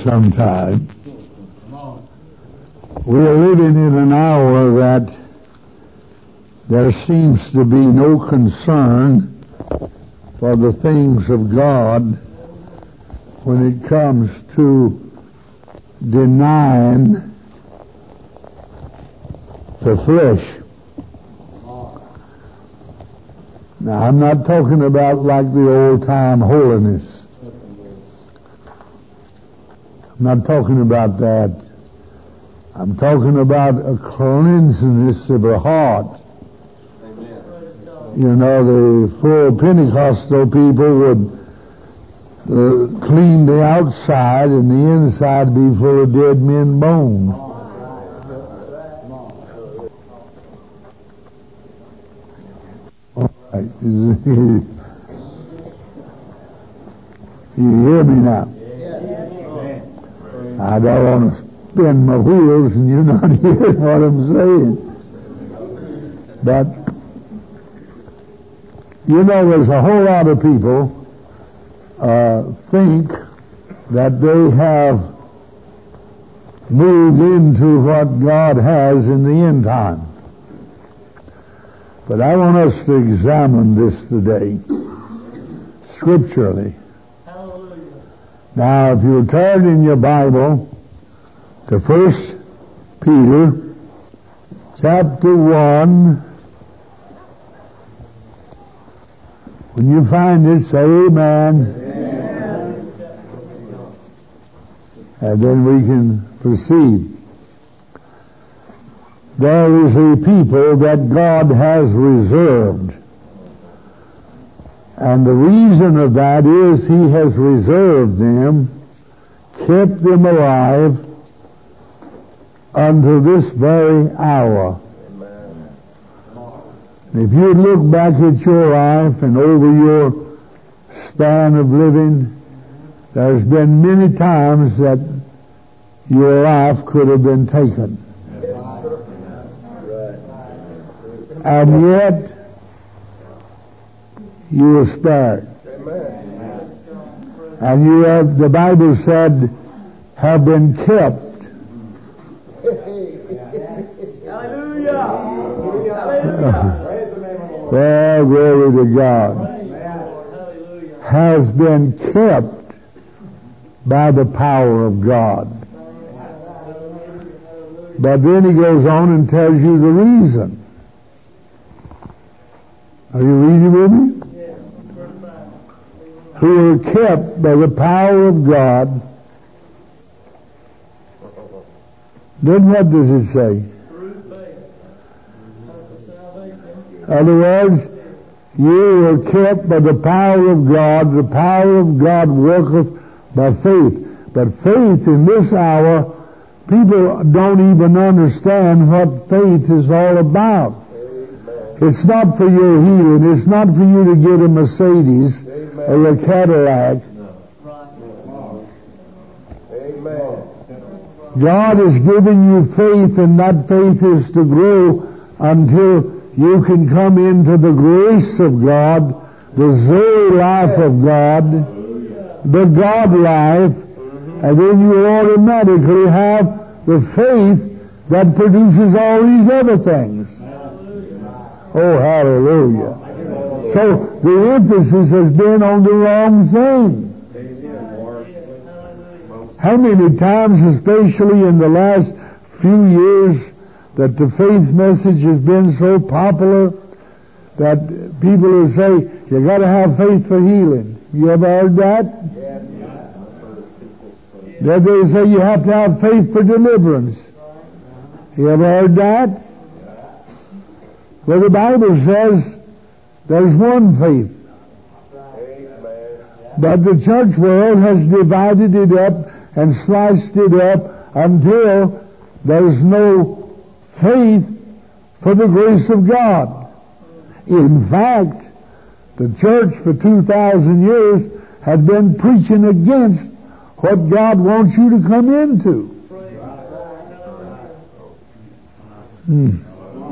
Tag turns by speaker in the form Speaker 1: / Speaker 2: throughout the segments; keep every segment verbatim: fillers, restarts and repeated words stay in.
Speaker 1: sometime. We are living in an hour that there seems to be no concern for the things of God when it comes to denying the flesh. Now, I'm not talking about like the old-time holiness. I'm not talking about that. I'm talking about a cleanliness of the heart. Amen. You know, the full Pentecostal people would uh, clean the outside and the inside be full of dead men's bones. All right. You hear me now? I don't want to spin my wheels and you're not hearing what I'm saying. But, you know, there's a whole lot of people uh, think that they have moved into what God has in the end time. But I want us to examine this today, scripturally. Hallelujah. Now, if you'll turn in your Bible to First Peter, chapter one. When you find it, say amen. Amen. And then we can proceed. There is a people that God has reserved. And the reason of that is He has reserved them, kept them alive, unto this very hour. Amen. If you look back at your life and over your span of living, there's been many times that your life could have been taken. And yet, you were spared. And you have, the Bible said, have been kept. Hallelujah! Well, glory to God. Has been kept by the power of God. But then he goes on and tells you the reason. Are you reading with me? Who are kept by the power of God. Then what does it say? In other words, you are kept by the power of God. The power of God worketh by faith. But faith in this hour, people don't even understand what faith is all about. It's not for your healing. It's not for you to get a Mercedes or a Cadillac. God has given you faith, and that faith is to grow until you can come into the grace of God, the Zoe life of God, the God life, and then you automatically have the faith that produces all these other things. Oh, hallelujah. So the emphasis has been on the wrong thing. How many times, especially in the last few years, that the faith message has been so popular that people will say, you got to have faith for healing. You ever heard that? Then they say you have to have faith for deliverance. You ever heard that? Well, the Bible says there's one faith. But the church world has divided it up and sliced it up until there's no faith for the grace of God. In fact, the church for two thousand years had been preaching against what God wants you to come into. Hmm.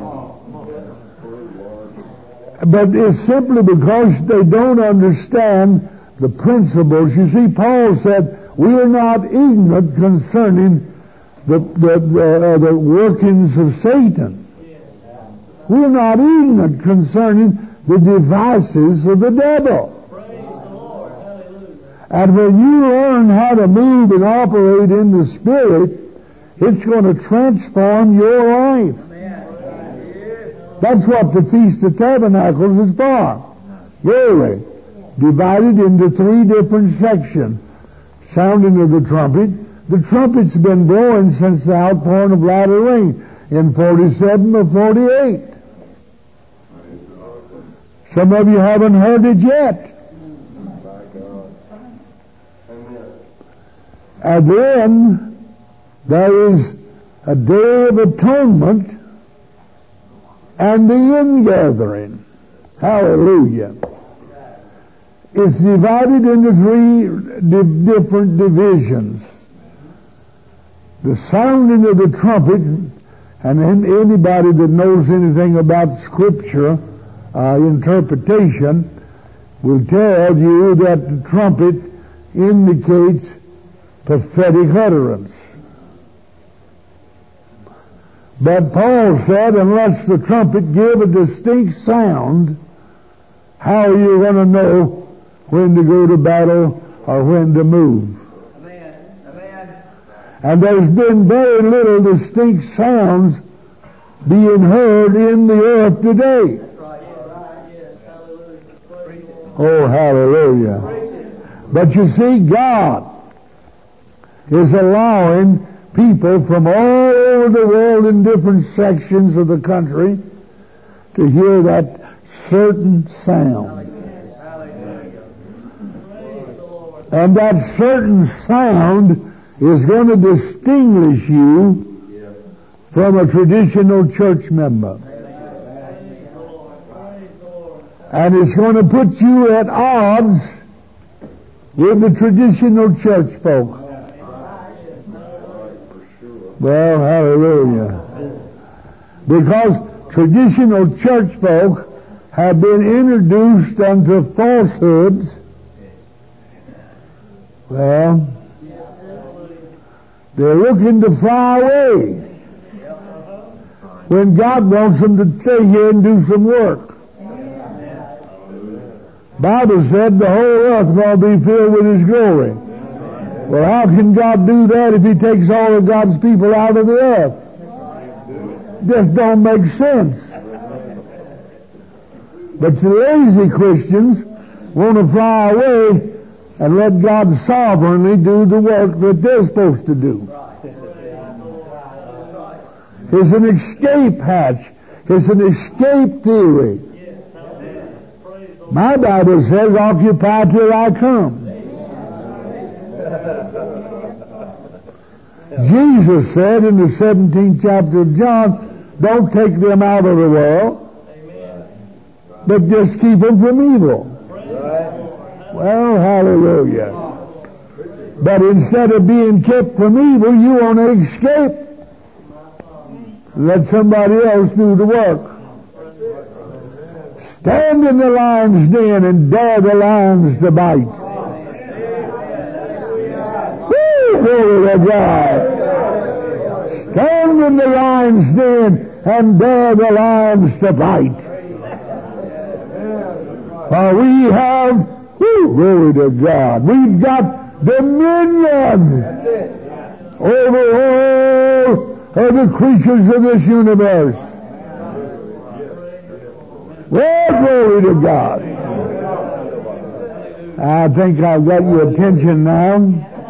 Speaker 1: But it's simply because they don't understand the principles. You see, Paul said, We are not ignorant concerning the, the, the, uh, the workings of Satan. We are not ignorant concerning the devices of the devil. And when you learn how to move and operate in the Spirit, it's going to transform your life. That's what the Feast of Tabernacles is for. Really. Divided into three different sections. Sounding of the trumpet. The trumpet's been blowing since the outpouring of latter rain in forty-seven or forty-eight. Some of you haven't heard it yet. And then there is a day of atonement and the ingathering. Hallelujah. It's divided into three di- different divisions. The sounding of the trumpet, and anybody that knows anything about Scripture uh, interpretation will tell you that the trumpet indicates prophetic utterance. But Paul said, unless the trumpet give a distinct sound, how are you going to know when to go to battle or when to move? Amen. Amen. And there's been very little distinct sounds being heard in the earth today. That's right. Yes. Hallelujah. Oh, hallelujah. But you see, God is allowing people from all over the world in different sections of the country to hear that certain sound. And that certain sound is going to distinguish you from a traditional church member. And it's going to put you at odds with the traditional church folk. Well, hallelujah. Because traditional church folk have been introduced unto falsehoods. Well, they're looking to fly away when God wants them to stay here and do some work. Bible said the whole earth going to be filled with His glory. Well, how can God do that if He takes all of God's people out of the earth? Just don't make sense. But the lazy Christians want to fly away and let God sovereignly do the work that they're supposed to do. It's an escape hatch. It's an escape theory. My Bible says, occupy till I come. Jesus said in the seventeenth chapter of John, don't take them out of the world, but just keep them from evil. Well, hallelujah. But instead of being kept from evil, you want to escape. Let somebody else do the work. Stand in the lion's den and dare the lions to bite. Woo, glory to God. Stand in the lion's den and dare the lions to bite. For we have, woo, glory to God, we've got dominion over all of the creatures of this universe. Well, glory to God. I think I've got your attention now.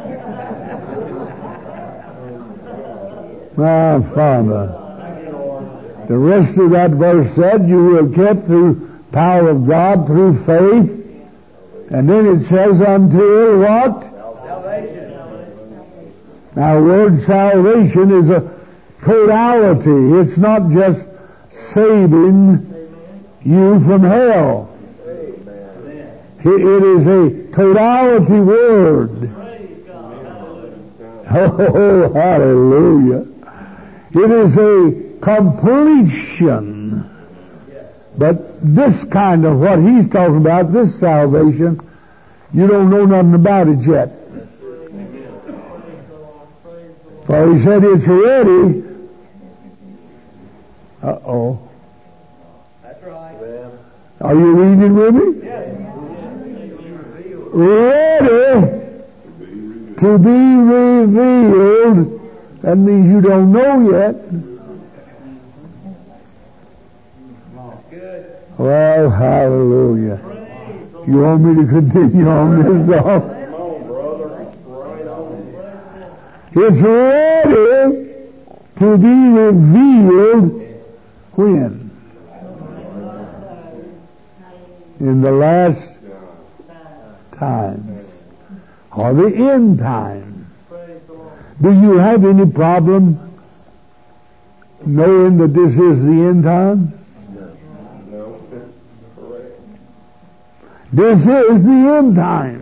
Speaker 1: My Father. The rest of that verse said, you will kept through power of God, through faith. And then it says, until what? Salvation. Now, the word salvation is a totality. It's not just saving you from hell. It is a totality word. Oh, hallelujah. It is a completion. But this kind of what he's talking about, this salvation, you don't know nothing about it yet. For he said it's ready. Uh-oh.
Speaker 2: That's right.
Speaker 1: Are you reading with me?
Speaker 2: Yes.
Speaker 1: Ready to be revealed. That means you don't know yet.
Speaker 2: That's good.
Speaker 1: Well, hallelujah. You want me to continue on this song?
Speaker 2: Come on, brother. Right on.
Speaker 1: It's ready to be revealed when? In the last times. Or the end time. Do you have any problem knowing that this is the end time?
Speaker 2: No.
Speaker 1: This is the end time.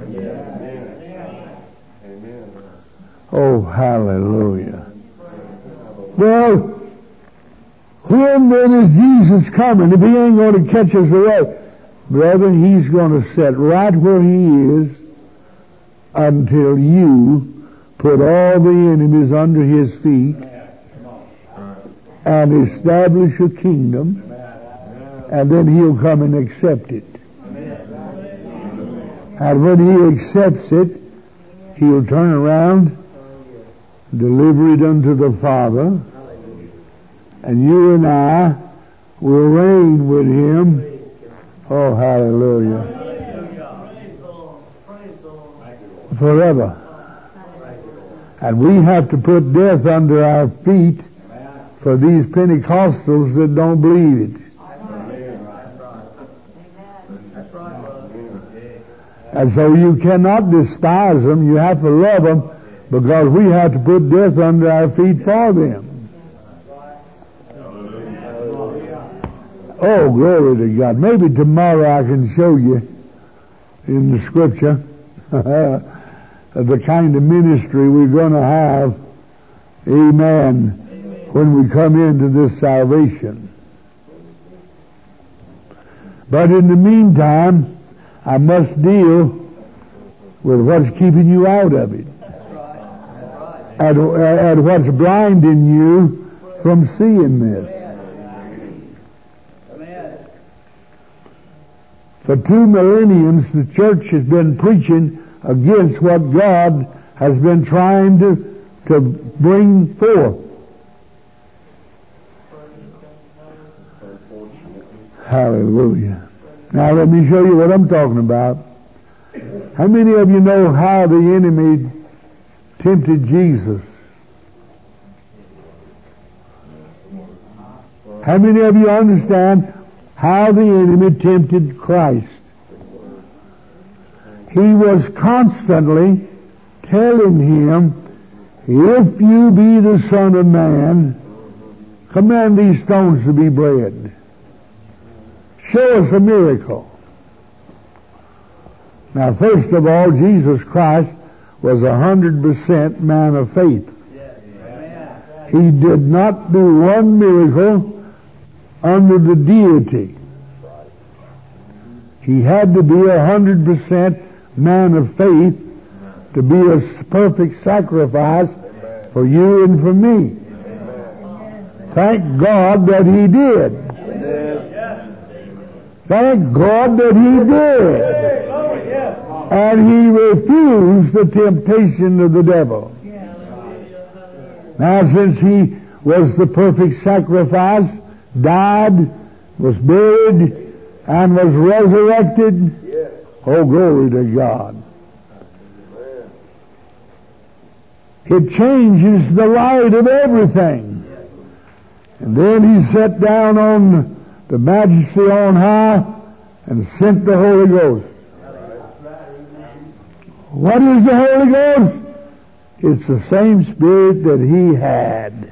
Speaker 2: Amen.
Speaker 1: Oh, hallelujah. Well, when then is Jesus coming? If he ain't going to catch us away, brother, he's going to sit right where he is until you put all the enemies under his feet and establish a kingdom, and then he'll come and accept it. And when he accepts it, he'll turn around, deliver it unto the Father, and you and I will reign with him. Oh, hallelujah. Forever. And we have to put death under our feet for these Pentecostals that don't believe it. And so you cannot despise them. You have to love them, because we have to put death under our feet for them. Oh, glory to God. Maybe tomorrow I can show you in the scripture the kind of ministry we're going to have, amen, when we come into this salvation. But in the meantime, I must deal with what's keeping you out of it. And, and what's blinding you from seeing this. For two millenniums, the church has been preaching against what God has been trying to, to bring forth. Hallelujah. Now let me show you what I'm talking about. How many of you know how the enemy tempted Jesus? How many of you understand how the enemy tempted Christ? He was constantly telling him, if you be the Son of Man, command these stones to be bread. Show us a miracle. Now, first of all, Jesus Christ was a hundred percent man of faith. He did not do one miracle under the deity. He had to be a hundred percent man of faith to be a perfect sacrifice for you and for me. Thank God that he did. Thank God that he did. And he refused the temptation of the devil. Now, since he was the perfect sacrifice, died, was buried, and was resurrected, oh, glory to God. It changes the light of everything. And then he sat down on the majesty on high and sent the Holy Ghost. What is the Holy Ghost? It's the same Spirit that he had.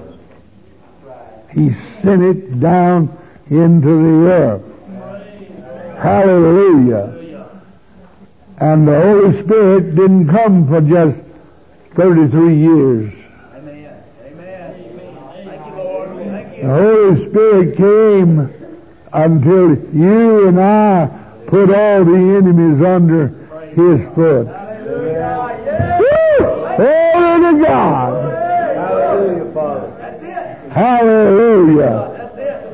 Speaker 1: He sent it down into the earth. Hallelujah. And the Holy Spirit didn't come for just thirty-three years.
Speaker 2: Amen. Amen. Thank you, Lord. Thank you.
Speaker 1: The Holy Spirit came until you and I put all the enemies under his foot.
Speaker 2: Hallelujah.
Speaker 1: Woo! Glory to God.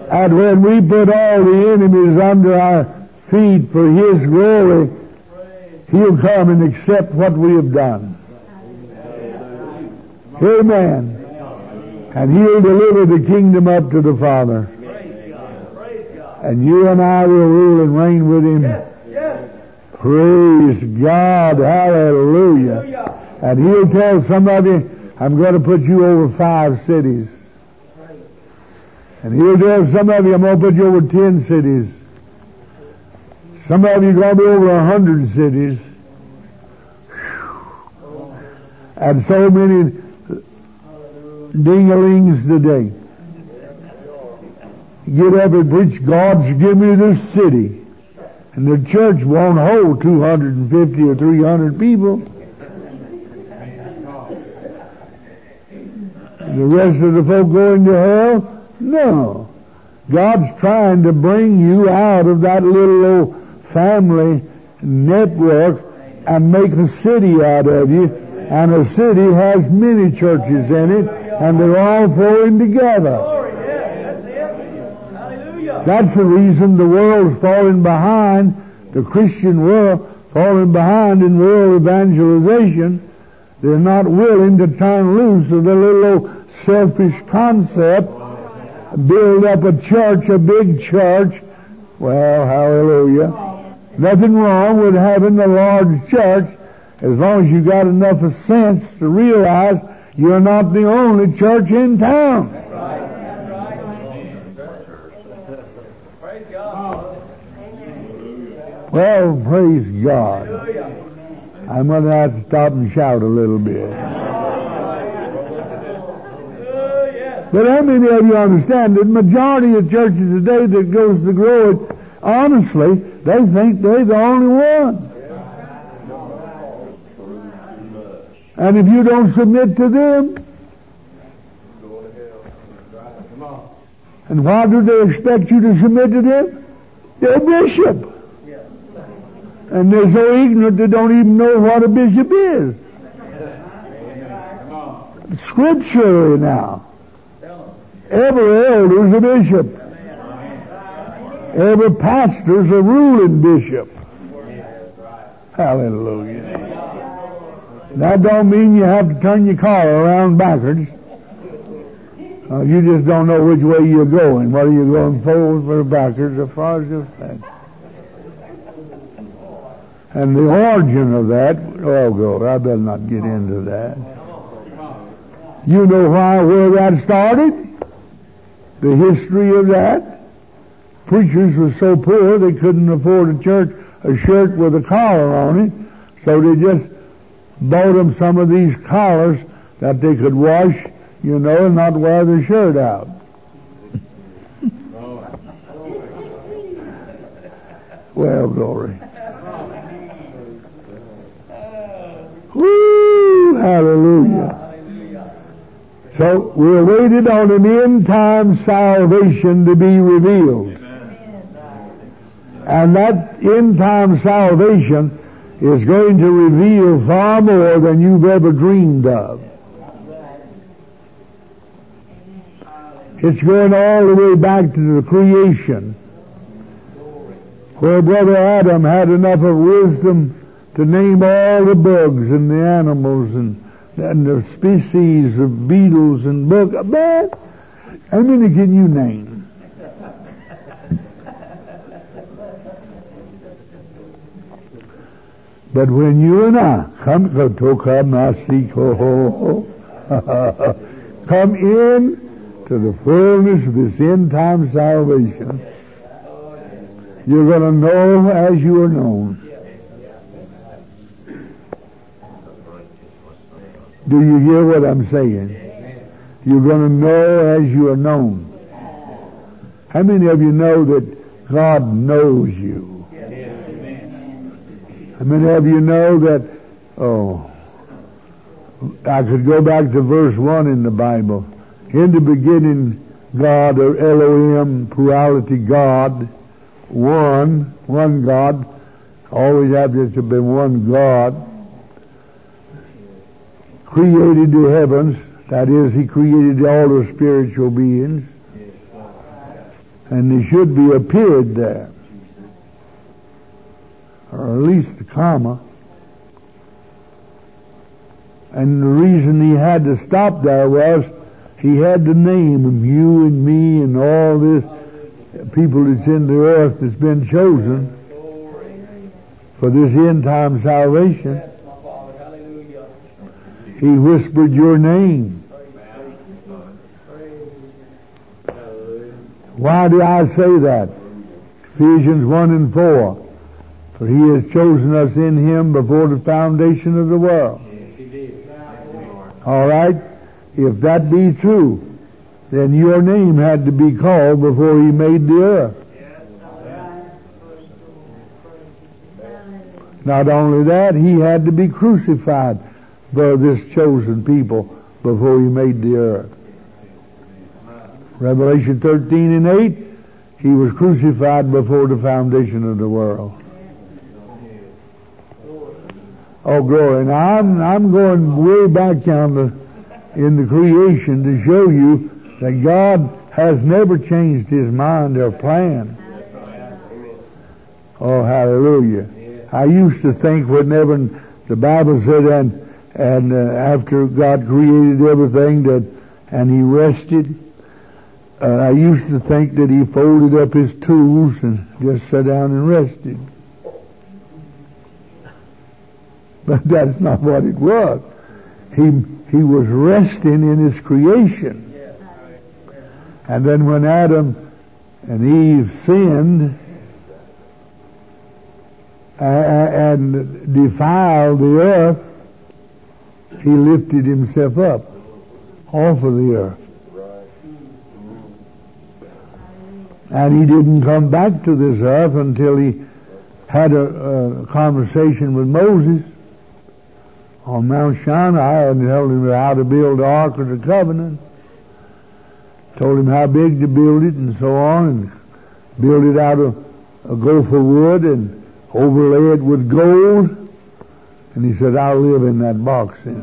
Speaker 1: And when we put all the enemies under our feet for His glory, He'll come and accept what we have done. Amen. And He'll deliver the kingdom up to the Father. And you and I will rule and reign with Him. Praise God. Hallelujah. And He'll tell somebody, I'm going to put you over five cities. And He'll tell some of you, I'm going to put you over ten cities. Some of you are going to be over a hundred cities. Whew. And so many ding-a-lings today get up and preach, God's give me this city. And the church won't hold two hundred fifty or three hundred people. The rest of the folk going to hell? No. God's trying to bring you out of that little old family network and make a city out of you. And a city has many churches in it, and they're all flowing together. That's the reason the world's falling behind, the Christian world falling behind in world evangelization. They're not willing to turn loose of the little old selfish concept, build up a church, a big church. Well, hallelujah. Nothing wrong with having a large church as long as you got enough of sense to realize you're not the only church in town.
Speaker 2: That's right. That's right. Praise God.
Speaker 1: Well, praise God. I'm going to have to stop and shout a little bit. But how many of you understand that the majority of churches today that goes to grow it, honestly, they think they're the only one. And if you don't submit to them, and why do they expect you to submit to them? They're bishop. And they're so ignorant they don't even know what a bishop is. Scripturally now. Every elder's a bishop. Every pastor's a ruling bishop. Hallelujah. That don't mean you have to turn your collar around backwards. Uh, you just don't know which way you're going, whether you're going forward or backwards as far as you're saying. And the origin of that, oh God, I better not get into that. You know why, where that started? The history of that. Preachers were so poor they couldn't afford a church, a shirt with a collar on it, so they just bought them some of these collars that they could wash, you know, and not wear their shirt out. Well, glory. Woo! Hallelujah. So we're waiting on an end-time salvation to be revealed. And that end-time salvation is going to reveal far more than you've ever dreamed of. It's going all the way back to the creation, where Brother Adam had enough of wisdom to name all the bugs and the animals and, and the species of beetles and bugs. Man, how many can you name? But when you and I come come in to the fullness of this end-time salvation, you're going to know as you are known. Do you hear what I'm saying? You're going to know as you are known. How many of you know that God knows you? How many of you know that, oh, I could go back to verse one in the Bible. In the beginning, God, or Elohim, plurality God, one, one God, always have this to be one God, created the heavens, that is, He created all the spiritual beings, And there should be a period there, or at least a comma. And the reason he had to stop there was he had to name them, you and me and all this people that's in the earth that's been chosen for this end time salvation. He whispered your name. Why do I say that? Ephesians one and four. For he has chosen us in him before the foundation of the world. All right? If that be true, then your name had to be called before he made the earth. Not only that, he had to be crucified for this chosen people before he made the earth. Revelation thirteen and eight, he was crucified before the foundation of the world. Oh, glory. Now, I'm, I'm going way back down to, in the creation to show you that God has never changed his mind or plan. Oh, hallelujah. I used to think whenever the Bible said, and, and uh, after God created everything, that and he rested, uh, I used to think that he folded up his tools and just sat down and rested. But that's not what it was. He he was resting in his creation. And then when Adam and Eve sinned and defiled the earth, he lifted himself up off of the earth. And he didn't come back to this earth until he had a, a conversation with Moses on Mount Sinai and told him how to build the Ark of the Covenant. Told him how big to build it and so on, and build it out of a gopher wood and overlay it with gold. And he said, I'll live in that box then.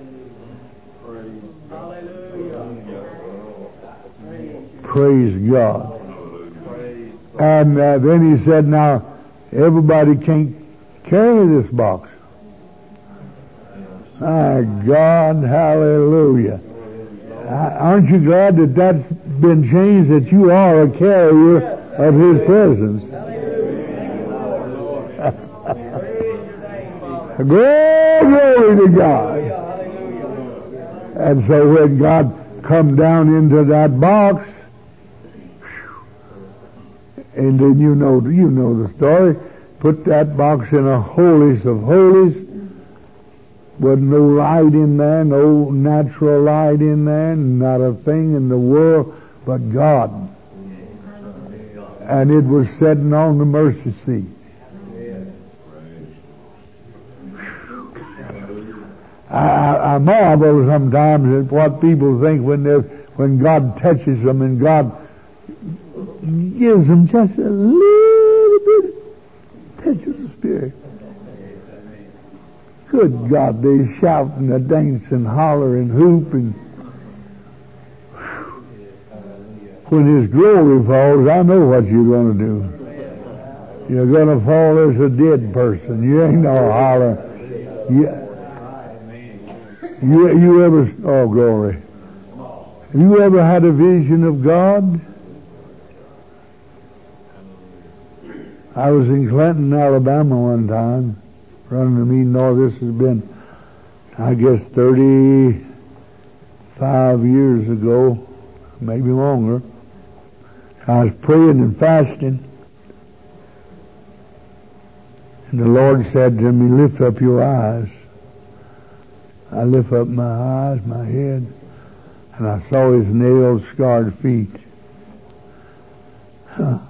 Speaker 1: Praise God. And uh, then he said, now, everybody can't carry this box. My God, hallelujah. Aren't you glad that that's been changed, that you are a carrier of his presence? Glory to God. And so when God come down into that box, and then you know you know the story, put that box in a holiest of holies. Wasn't no light in there, no natural light in there, not a thing in the world but God. And it was sitting on the mercy seat. I, I marvel sometimes at what people think when they when God touches them and God gives them just a little bit touch of the Spirit. Good God, they shout and they dance and holler and hoop, and when His glory falls, I know what you're going to do. You're going to fall as a dead person. You ain't no holler. You, you, you ever, oh glory. Have you ever had a vision of God? I was in Clinton, Alabama one time, running a meeting. All this has been, I guess, thirty-five years ago, maybe longer. I was praying and fasting, and the Lord said to me, lift up your eyes. I lift up my eyes, my head, and I saw His nailed, scarred feet. Huh.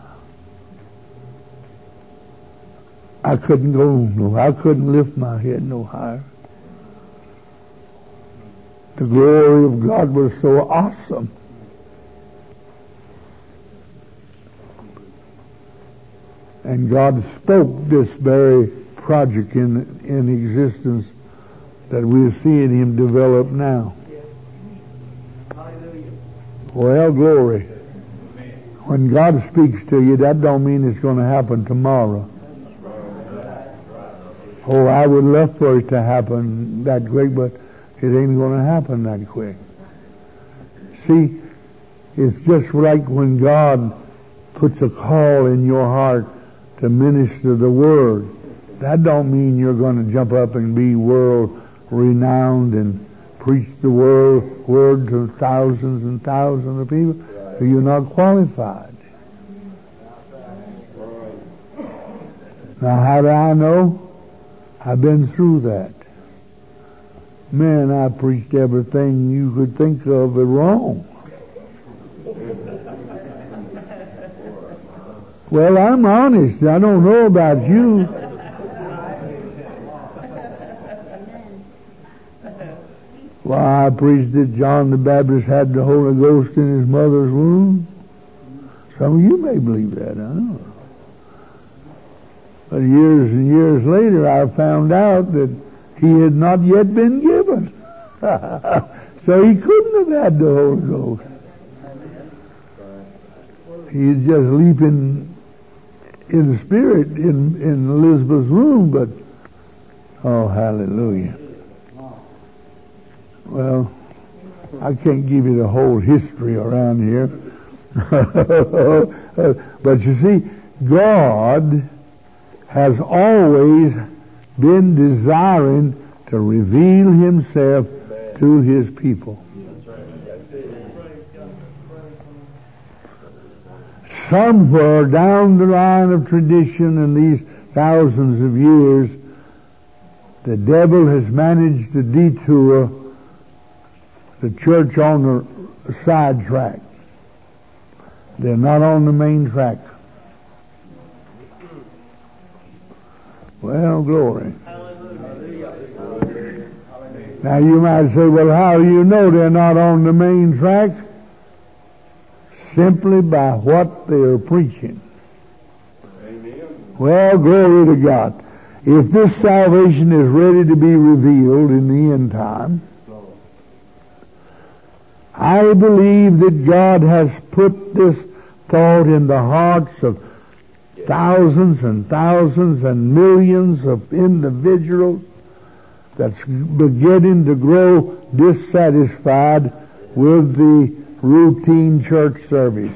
Speaker 1: I couldn't go no, I couldn't lift my head no higher. The glory of God was so awesome. And God spoke this very project in, in existence that we're seeing Him develop now. Well, glory. When God speaks to you, that don't mean it's going to happen tomorrow. Oh, I would love for it to happen that quick, but it ain't going to happen that quick. See, it's just like when God puts a call in your heart to minister the Word. That don't mean you're going to jump up and be world renowned and preach the word, word to thousands and thousands of people. You're not qualified. Now, how do I know? I've been through that. Man, I preached everything you could think of it wrong. Well, I'm honest. I don't know about you. Well, I preached that John the Baptist had the Holy Ghost in his mother's womb. Some of you may believe that, I don't know. But years and years later, I found out that he had not yet been given. So he couldn't have had the Holy Ghost. He was just leaping in the Spirit in, in Elizabeth's womb, but, oh, hallelujah. Well, I can't give you the whole history around here. But you see, God has always been desiring to reveal himself to his people. Somewhere down the line of tradition in these thousands of years, the devil has managed to detour the church on the side track. They're not on the main track. Well, glory. Now you might say, well, how do you know they're not on the main track? Simply by what they're preaching. Amen. Well, glory to God. If this salvation is ready to be revealed in the end time, I believe that God has put this thought in the hearts of thousands and thousands and millions of individuals that's beginning to grow dissatisfied with the routine church service.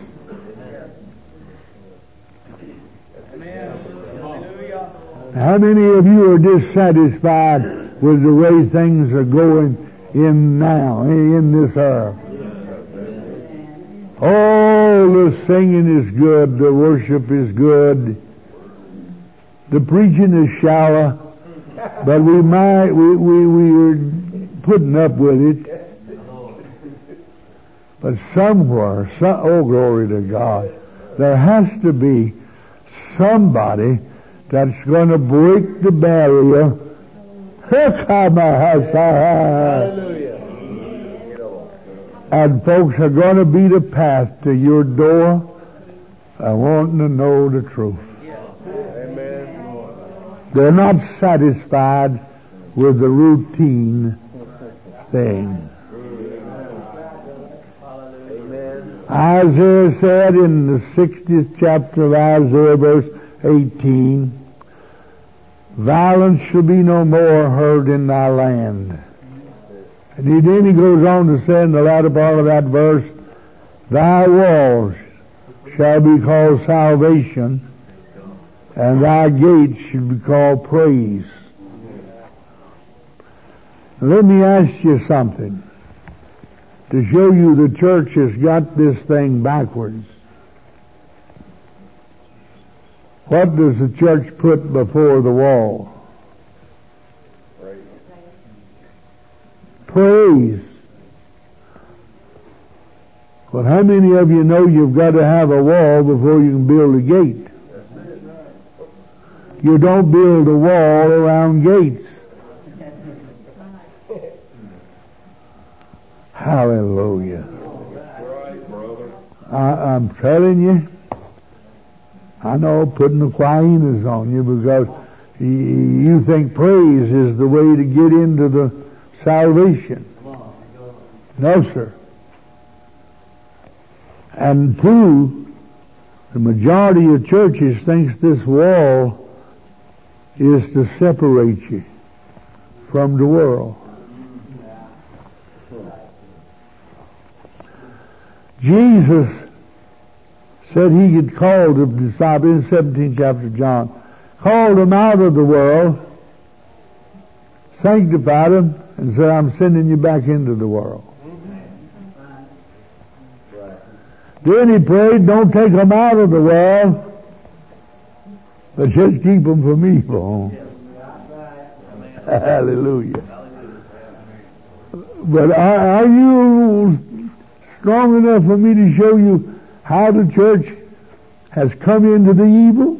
Speaker 1: How many of you are dissatisfied with the way things are going in now, in this hour? Oh, the singing is good, the worship is good, the preaching is shallow, but we might we we we are putting up with it. But somewhere, some, oh glory to God, there has to be somebody that's going to break the barrier. Hallelujah. And folks are going to beat a path to your door uh, wanting to know the truth. Amen. They're not satisfied with the routine thing. Isaiah said in the sixtieth chapter of Isaiah, verse eighteen, violence shall be no more heard in thy land. And then he goes on to say in the latter part of that verse, thy walls shall be called salvation, and thy gates shall be called praise. Let me ask you something to show you the church has got this thing backwards. What does the church put before the wall? Praise. Well, how many of you know you've got to have a wall before you can build a gate? You don't build a wall around gates. Hallelujah. I, I'm telling you, I know putting the quienas on you because you think praise is the way to get into the salvation. No, sir. And two, The majority of churches thinks this wall is to separate you from the world. Jesus said he had called the disciples in the seventeenth chapter of John, called them out of the world, sanctified them, and said, I'm sending you back into the world. Then he prayed, don't take them out of the world, but just keep them from evil. Hallelujah. But are, are you strong enough for me to show you how the church has come into the evil?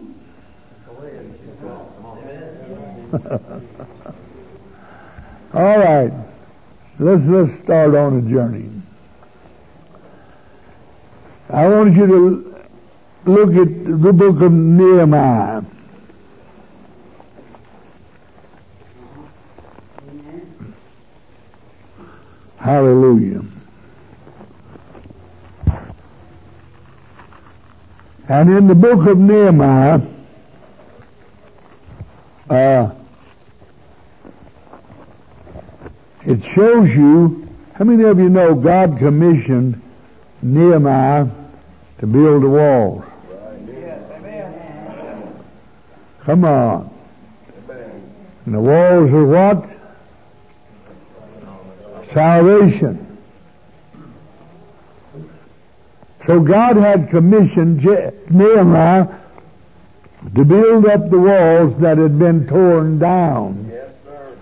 Speaker 1: All right. Let's, let's start on a journey. I want you to look at the book of Nehemiah. Hallelujah. And in the book of Nehemiah, uh, it shows you, how many of you know God commissioned Nehemiah to build the walls? Come on. And the walls are what? Salvation. So God had commissioned Je- Nehemiah to build up the walls that had been torn down.
Speaker 2: Yes, sir.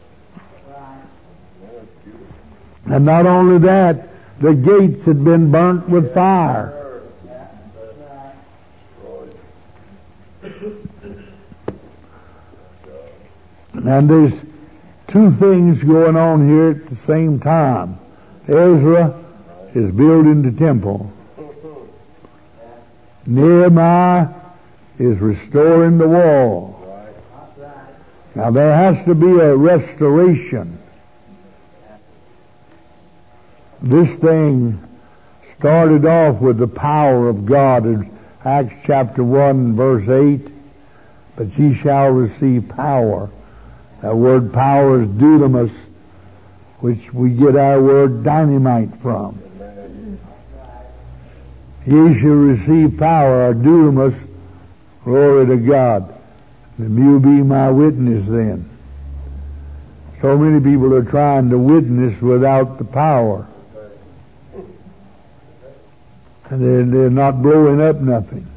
Speaker 1: And not only that, the gates had been burnt with fire. And there's two things going on here at the same time. Ezra is building the temple. Nehemiah is restoring the wall. Now there has to be a restoration. This thing started off with the power of God in Acts chapter one verse eight. But ye shall receive power. That word power is dunamis, which we get our word dynamite from. Ye shall receive power, or dunamis, glory to God. And you be my witness then. So many people are trying to witness without the power. And they're, they're not blowing up nothing.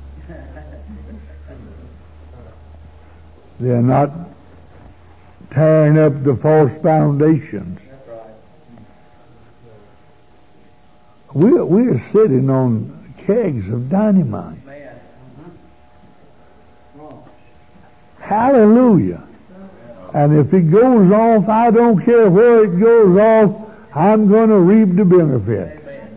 Speaker 1: They're not tearing up the false foundations. We're, we're sitting on kegs of dynamite. Hallelujah. And if it goes off, I don't care where it goes off, I'm going to reap the benefit.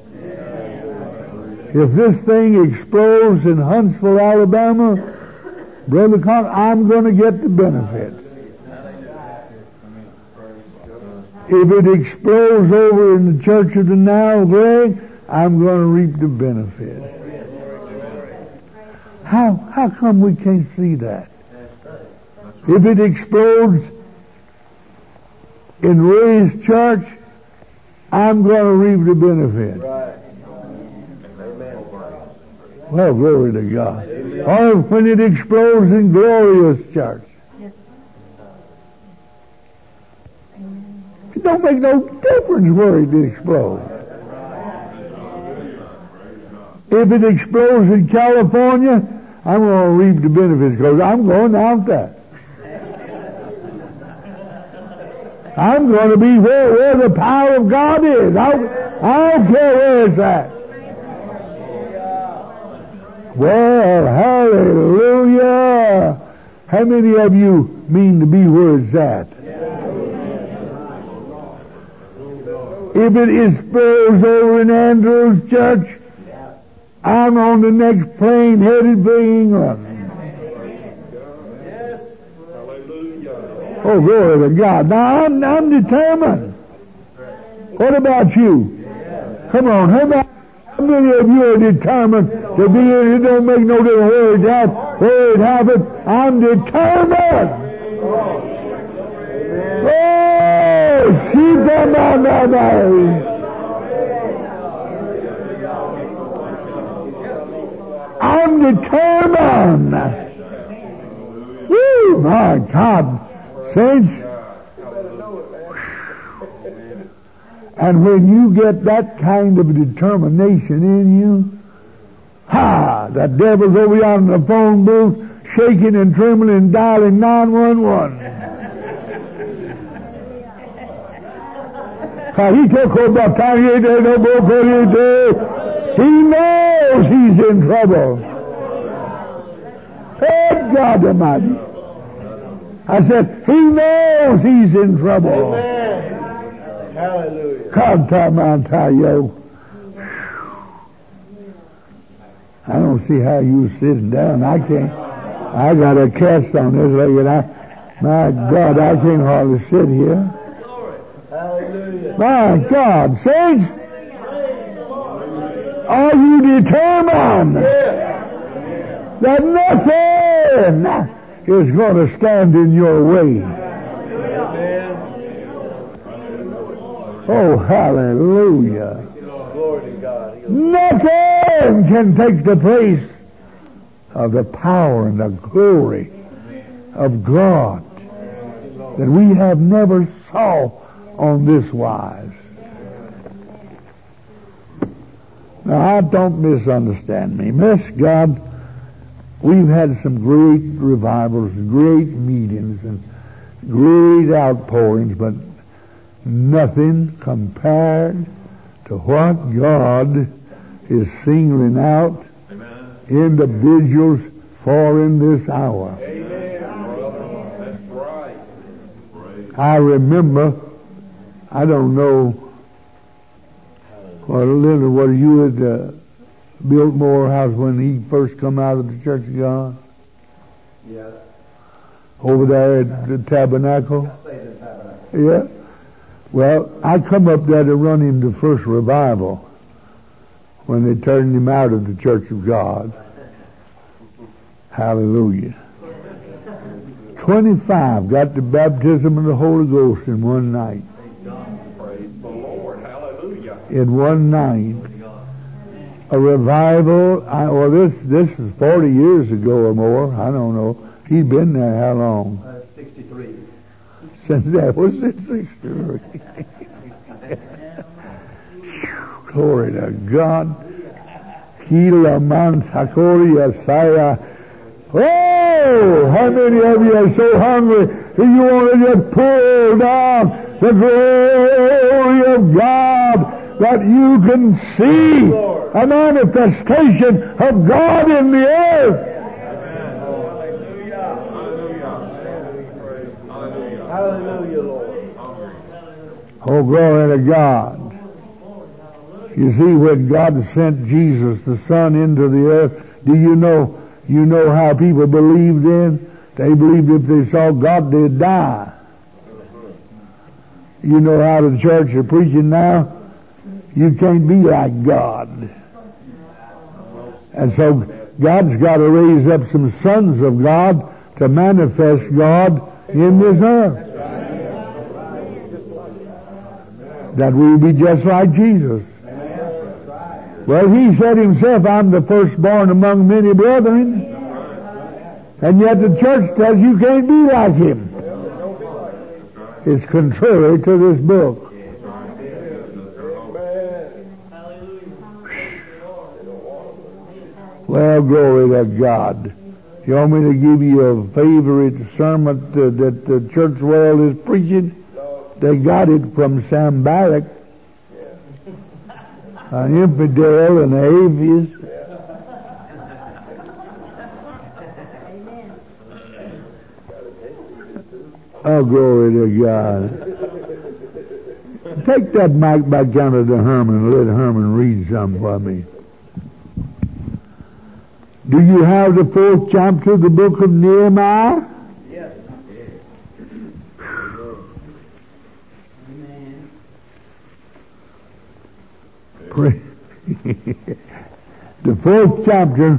Speaker 1: If this thing explodes in Huntsville, Alabama, Brother Con, I'm going to get the benefits. If it explodes over in the Church of the Nile, Greg, I'm going to reap the benefits. How, how come we can't see that? If it explodes in Ray's church, I'm going to reap the benefits. Well, glory to God. Or when it explodes in Gloria's church. It don't make no difference where it explodes. If it explodes in California, I'm going to reap the benefits because I'm going out there. I'm going to be where, where the power of God is. I, I don't care where it's at. Well, hallelujah. How many of you mean to be where it's at? If it explodes over in Andrew's church, I'm on the next plane headed for England. Oh, glory to God. Now, I'm, I'm determined. What about you? Come on, how about, how How many of you are determined to be in? It don't make no difference where it's at, where it happens. I'm determined. Oh, see them on that day. I'm determined. Woo, my God, saints. And when you get that kind of determination in you, ha, the devil's over yonder in the phone booth, shaking and trembling and dialing nine one one. He took over He knows he's in trouble. Good God Almighty. I said, he knows he's in trouble.
Speaker 2: Amen. Hallelujah.
Speaker 1: God, time I tell you. I don't see how you sitting down. I can't. I got a cast on this leg, and I, my God, I can't hardly sit here.
Speaker 2: Hallelujah.
Speaker 1: My God, saints, are you determined that nothing is going to stand in your way? Oh, hallelujah.
Speaker 2: Glory to God.
Speaker 1: Nothing can take the place of the power and the glory of God that we have never saw on this wise. Now, I don't misunderstand me. Miss God, we've had some great revivals, great meetings, and great outpourings, but nothing compared to what God is singling out Amen. Individuals for in this hour.
Speaker 2: Amen. That's right.
Speaker 1: I remember, I don't know, what, Linda, what you had uh, built Morehouse when he first come out of the Church of God?
Speaker 2: Yeah.
Speaker 1: Over there at the Tabernacle?
Speaker 2: I stayed in the Tabernacle.
Speaker 1: Yeah. Well, I come up there to run him to first revival when they turned him out of the Church of God. Hallelujah. twenty-five got the baptism of the Holy Ghost in one night.
Speaker 2: Praise the Lord. Hallelujah.
Speaker 1: In one night. A revival, I, well, this this is forty years ago or more. I don't know. He's been there how long?
Speaker 2: Uh, sixty-three.
Speaker 1: Since that was in sixty-three. Glory to God. Kila man sakori asaya. Oh, how many of you are so hungry that you want to just pull down the glory of God that you can see a manifestation of God in the earth?
Speaker 2: Hallelujah, Lord.
Speaker 1: Oh, glory to God. You see, when God sent Jesus, the Son, into the earth, do you know, you know how people believed then? They believed if they saw God, they'd die. You know how the church are preaching now? You can't be like God. And so God's got to raise up some sons of God to manifest God in this earth. That we be just like Jesus. Well, he said himself, I'm the firstborn among many brethren. And yet the church tells you can't be like him. It's contrary to this book. Well, glory to God. You want me to give you a favorite sermon that, that the church world is preaching? They got it from Sam Barrack, an infidel and an atheist. Oh, glory to God. Take that mic back down to the Herman and let Herman read something for me. Do you have the fourth chapter of the book of Nehemiah?
Speaker 2: Yes.
Speaker 1: Pray, The fourth chapter.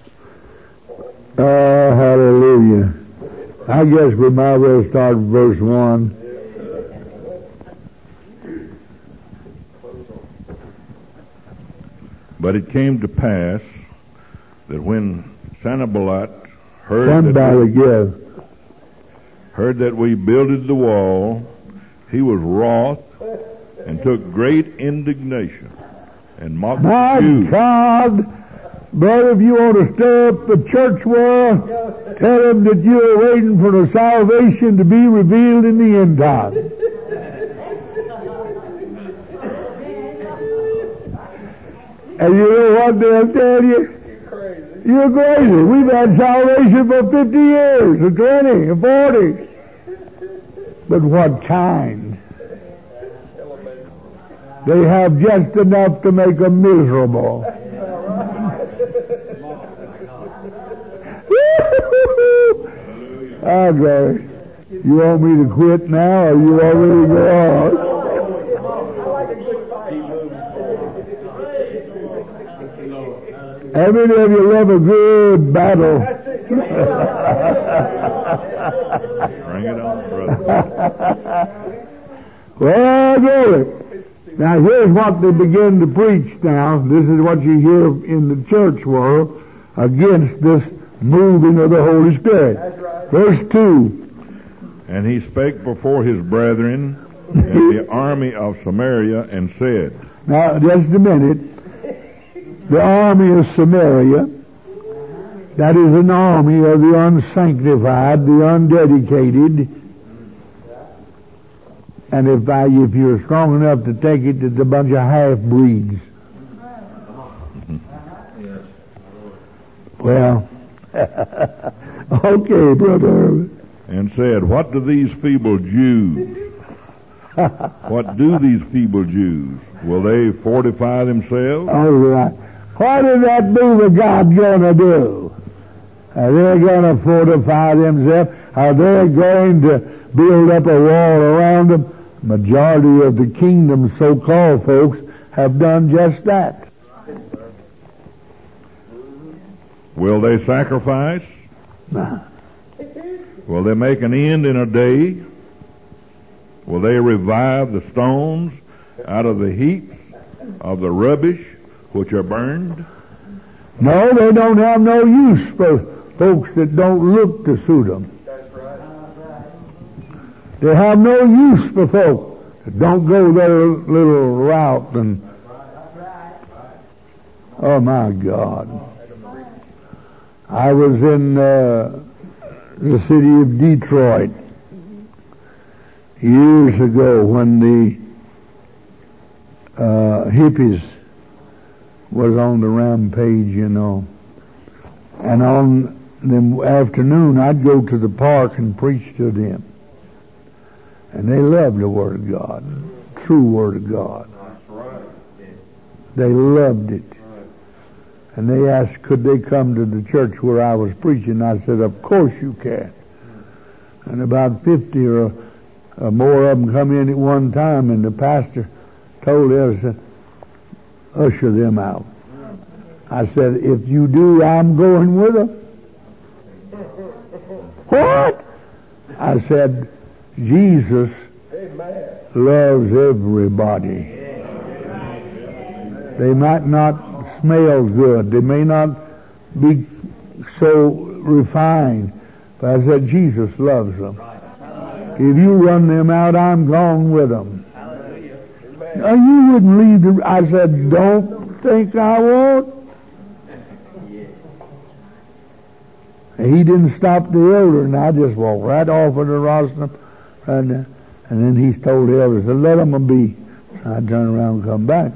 Speaker 1: Oh, hallelujah. I guess we might as well start with verse one.
Speaker 3: But it came to pass that when Sanballat heard
Speaker 1: Somebody
Speaker 3: that, we,
Speaker 1: give.
Speaker 3: heard that we builded the wall, he was wroth and took great indignation and mocked
Speaker 1: My
Speaker 3: the Jews.
Speaker 1: God, brother, if you want to stir up the church world, tell them that you're waiting for the salvation to be revealed in the end time. And you know what they'll tell you? You're crazy. We've had salvation for fifty years, or twenty, or forty. But what kind? They have just enough to make them miserable. Ah, glory. You want me to quit now, or you want me to go on? How many of you love a good battle?
Speaker 3: Bring it on, brother.
Speaker 1: Well, glory. Now here's what they begin to preach now. This is what you hear in the church world against this moving of the Holy Spirit. Verse two.
Speaker 3: And he spake before his brethren and the army of Samaria and said.
Speaker 1: Now, just a minute. The army of Samaria, that is an army of the unsanctified, the undedicated. And if I, if you're strong enough to take it, it's a bunch of half-breeds. Well, okay, Brother.
Speaker 3: And said, what do these feeble Jews? What do these feeble Jews? Will they fortify themselves?
Speaker 1: All right. What is that move of God going to do? Are they going to fortify themselves? Are they going to build up a wall around them? Majority of the kingdom so-called folks have done just that.
Speaker 3: Will they sacrifice?
Speaker 1: Nah.
Speaker 3: Will they make an end in a day? Will they revive the stones out of the heaps of the rubbish which are burned?
Speaker 1: No, they don't have no use for folks that don't look to suit them.
Speaker 2: That's right.
Speaker 1: They have no use for folk that don't go their little route. And oh my God, I was in uh, the city of Detroit years ago when the uh, hippies was on the rampage, you know. And on the afternoon, I'd go to the park and preach to them. And they loved the Word of God, true Word of God.
Speaker 2: That's right.
Speaker 1: They loved it. And they asked, could they come to the church where I was preaching? I said, of course you can. And about fifty or uh, more of them come in at one time, and the pastor told us, uh, usher them out. I said, if you do, I'm going with them. What? I said, Jesus
Speaker 2: Amen.
Speaker 1: loves everybody. They might not smell good. They may not be so refined. But I said, Jesus loves them. If you run them out, I'm gone with them. Now, you wouldn't leave the... I said, don't think I won't. He didn't stop the elder, and I just walked right off of the rostrum. Right there. And then he told the elder, said, let them be. I turned around and come back.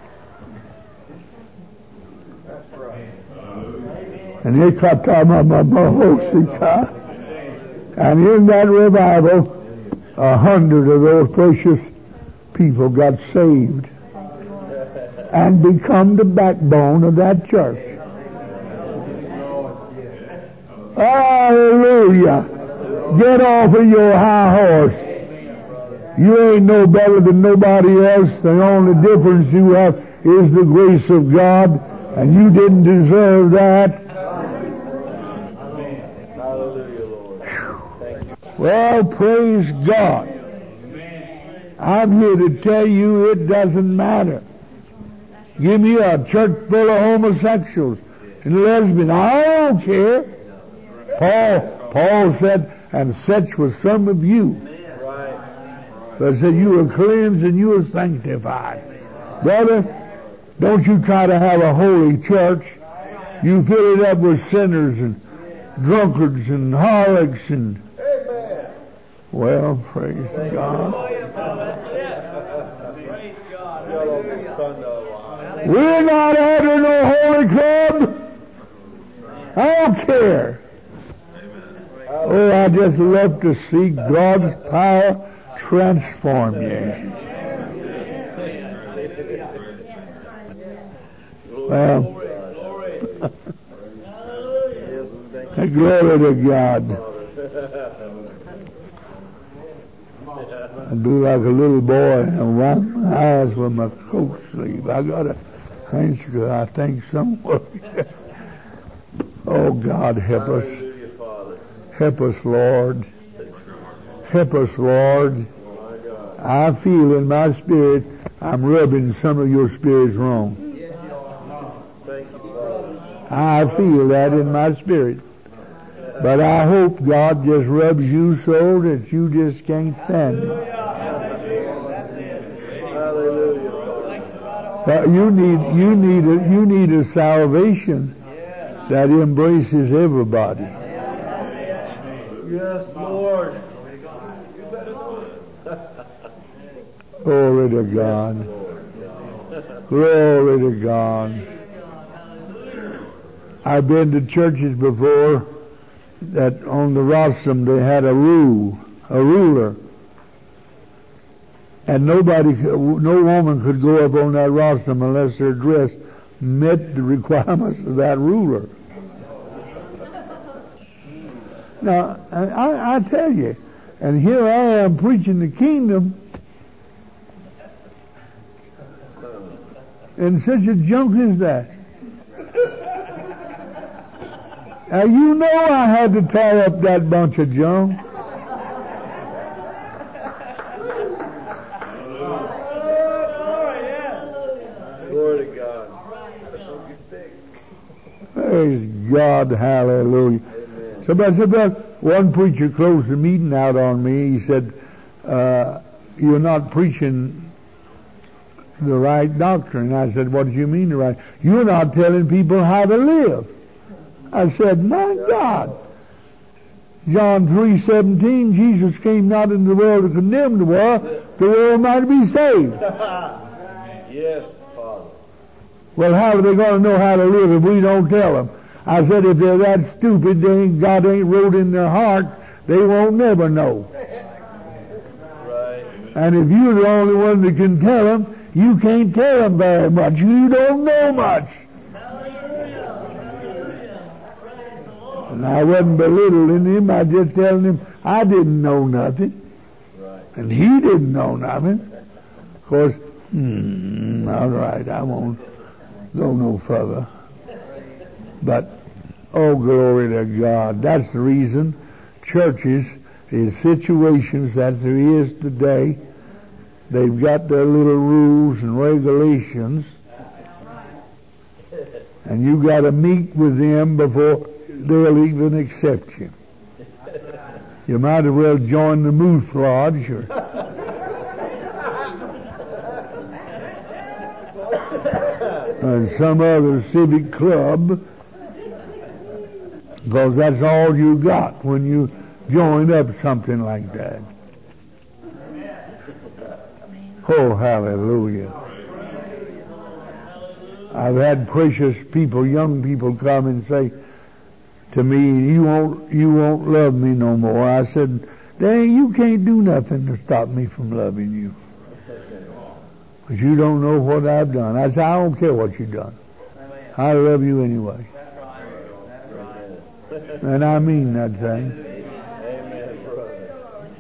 Speaker 2: That's right.
Speaker 1: And they cut time on my car. And in that revival, a hundred of those precious people got saved and become the backbone of that church. Hallelujah. Get off of your high horse. You ain't no better than nobody else. The only difference you have is the grace of God, and you didn't deserve that. Well, praise God. I'm here to tell you it doesn't matter. Give me a church full of homosexuals and lesbians. I don't care. Paul, Paul said, and such was some of you. But said you are cleansed and you are sanctified. Brother, don't you try to have a holy church. You fill it up with sinners and drunkards and harlots and... Well, praise God. We're not having no holy club. I don't care. Oh, I just love to see God's power transform you. Well, glory to God. I do like a little boy and wipe my eyes with my coat sleeve. I got a handkerchief, I think, somewhere. Oh, God, help us. Help us, Lord. Help us, Lord. I feel in my spirit I'm rubbing some of your spirits wrong. I feel that in my spirit. But I hope God just rubs you so that you just can't stand it. But you need, you need, a, you need a salvation that embraces everybody.
Speaker 2: Yes, Lord.
Speaker 1: Glory to God. Glory to God. I've been to churches before that on the rostrum they had a rule, a ruler. And nobody, no woman could go up on that rostrum unless their dress met the requirements of that ruler. Now, I, I tell you, and here I am preaching the kingdom, and such a junk as that. Now, you know I had to tie up that bunch of junk.
Speaker 2: Glory to God.
Speaker 1: Praise God, hallelujah. Amen. Somebody said, well, one preacher closed the meeting out on me. He said, uh, you're not preaching the right doctrine. I said, what do you mean the right? You're not telling people how to live. I said, my God. John three seventeen, Jesus came not into the world to condemn the world, the world might be saved.
Speaker 2: Yes, Father.
Speaker 1: Well, how are they going to know how to live if we don't tell them? I said, if they're that stupid, they ain't, God ain't wrote in their heart, they won't never know.
Speaker 2: Right.
Speaker 1: And if you're the only one that can tell them, you can't tell them very much. You don't know much. And I wasn't belittling him. I just telling him I didn't know nothing.
Speaker 2: Right.
Speaker 1: And he didn't know nothing. Of course, hmm, all right, I won't go no further. But, oh, glory to God. That's the reason churches, in situations that there is today, they've got their little rules and regulations. And you got to meet with them before they'll even accept you. You might as well join the Moose Lodge or or some other civic club, because that's all you got when you join up something like that. Oh, hallelujah. I've had precious people, young people, come and say to me, you won't, you won't love me no more. I said, dang, you can't do nothing to stop me from loving you. Because you don't know what I've done. I said, I don't care what you've done. I love you anyway. And I mean that thing.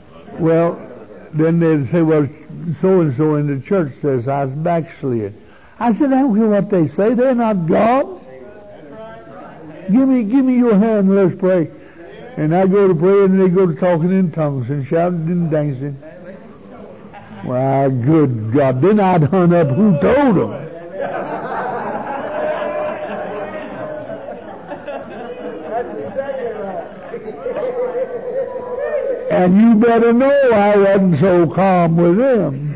Speaker 1: Well, then they'd say, well, so-and-so in the church says I was backslid. I said, I don't care what they say. They're not God. Give me, give me your hand and let's pray. And I go to pray and they go to talking in tongues and shouting and dancing. Why, good God. Then I'd hunt up who told them. And you better know I wasn't so calm with them.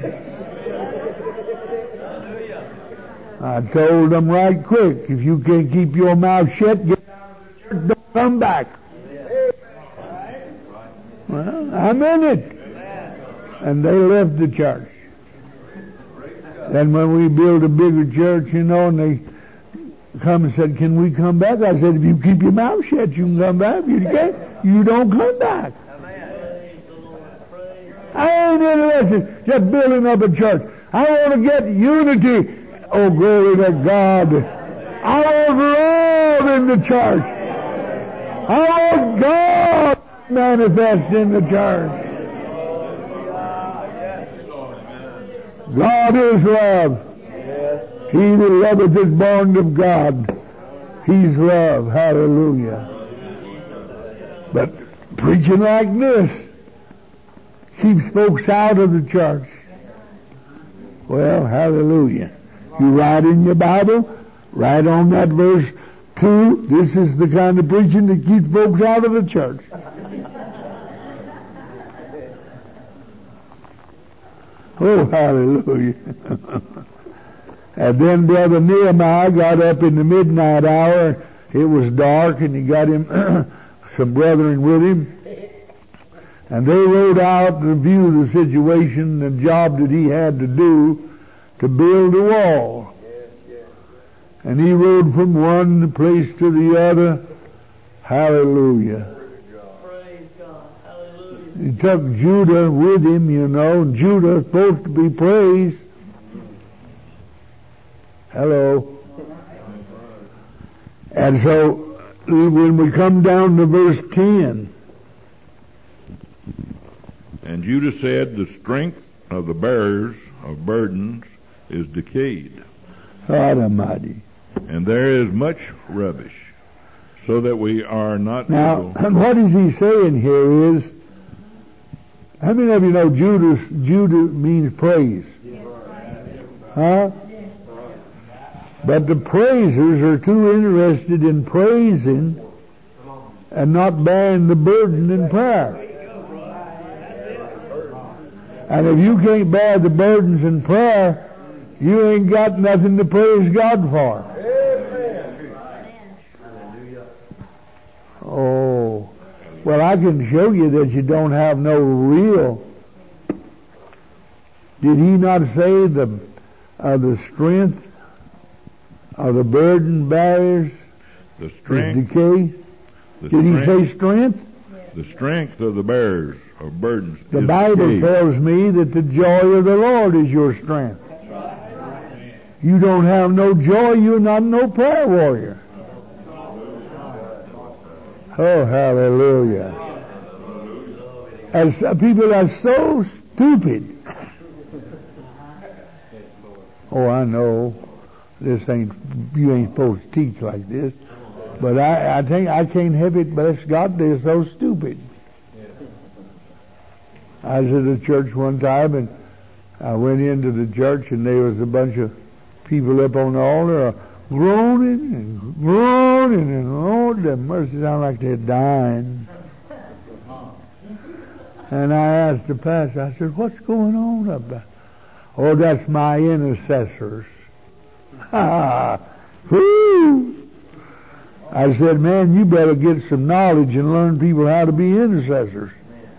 Speaker 1: I told them right quick, if you can't keep your mouth shut, get out of the church, don't come back. Well, I meant it. And they left the church. Then when we built a bigger church, you know, and they come and said, can we come back? I said, if you keep your mouth shut, you can come back. If you can't, you don't come back. I ain't interested just building up a church. I want to get unity. Oh, glory to God. I want love in the church. I want God manifest in the church. God is love. He that loveth is born of God. He's love. Hallelujah. But preaching like this keeps folks out of the church. Well, hallelujah. You write in your Bible, write on that verse two, this is the kind of preaching that keeps folks out of the church. Oh, hallelujah. And then Brother Nehemiah got up in the midnight hour. It was dark, and he got him some brethren with him. And they rode out to view the situation, the job that he had to do to build a wall. And he rode from one place to the other. Hallelujah.
Speaker 2: Praise God. Hallelujah.
Speaker 1: He took Judah with him, you know, and Judah is supposed to be praised. Hello. And so when we come down to verse ten.
Speaker 3: And Judah said, the strength of the bearers of burdens is decayed.
Speaker 1: God Almighty.
Speaker 3: And there is much rubbish, so that we are not
Speaker 1: now,
Speaker 3: able.
Speaker 1: What is he saying here is, how many of you know Judah, Judah means praise? Yes. Huh? Yes. But the praisers are too interested in praising and not bearing the burden in prayer. And if you can't bear the burdens in prayer, you ain't got nothing to praise God for. Oh, well, I can show you that you don't have no real. Did he not say the uh, the strength of the burden bearers
Speaker 3: the strength,
Speaker 1: is decay?
Speaker 3: The
Speaker 1: Did
Speaker 3: strength,
Speaker 1: he say strength?
Speaker 3: The strength of the bearers of burdens.
Speaker 1: The
Speaker 3: is
Speaker 1: Bible
Speaker 3: decay.
Speaker 1: tells me that the joy of the Lord is your strength. You don't have no joy, you're not no prayer warrior. Oh, hallelujah. And some people are so stupid. Oh, I know. This ain't, you ain't supposed to teach like this. But I, I think I can't help it, bless God, they're so stupid. I was at a church one time, and I went into the church, and there was a bunch of people up on the altar groaning and groaning, and Lord have mercy, sound like they're dying. And I asked the pastor, I said, what's going on up there? Oh, that's my intercessors. Ha! Whoo! I said, man, you better get some knowledge and learn people how to be intercessors.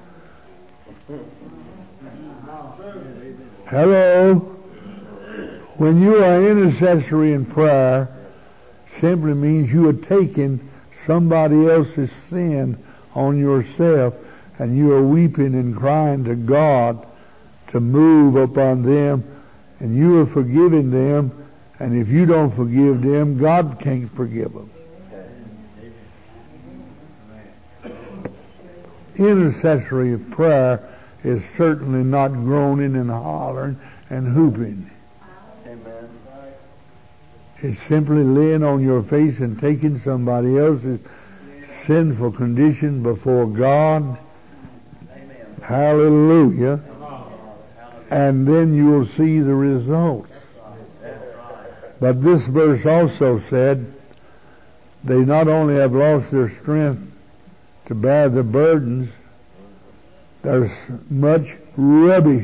Speaker 1: Hello. When you are intercessory in prayer, simply means you are taking somebody else's sin on yourself, and you are weeping and crying to God to move upon them, and you are forgiving them, and if you don't forgive them, God can't forgive them. Intercessory prayer is certainly not groaning and hollering and hooping.
Speaker 2: Amen.
Speaker 1: It's simply laying on your face and taking somebody else's sinful condition before God.
Speaker 2: Amen.
Speaker 1: Hallelujah. And then you'll see the results. But this verse also said, they not only have lost their strength to bear the burdens, there's much rubbish.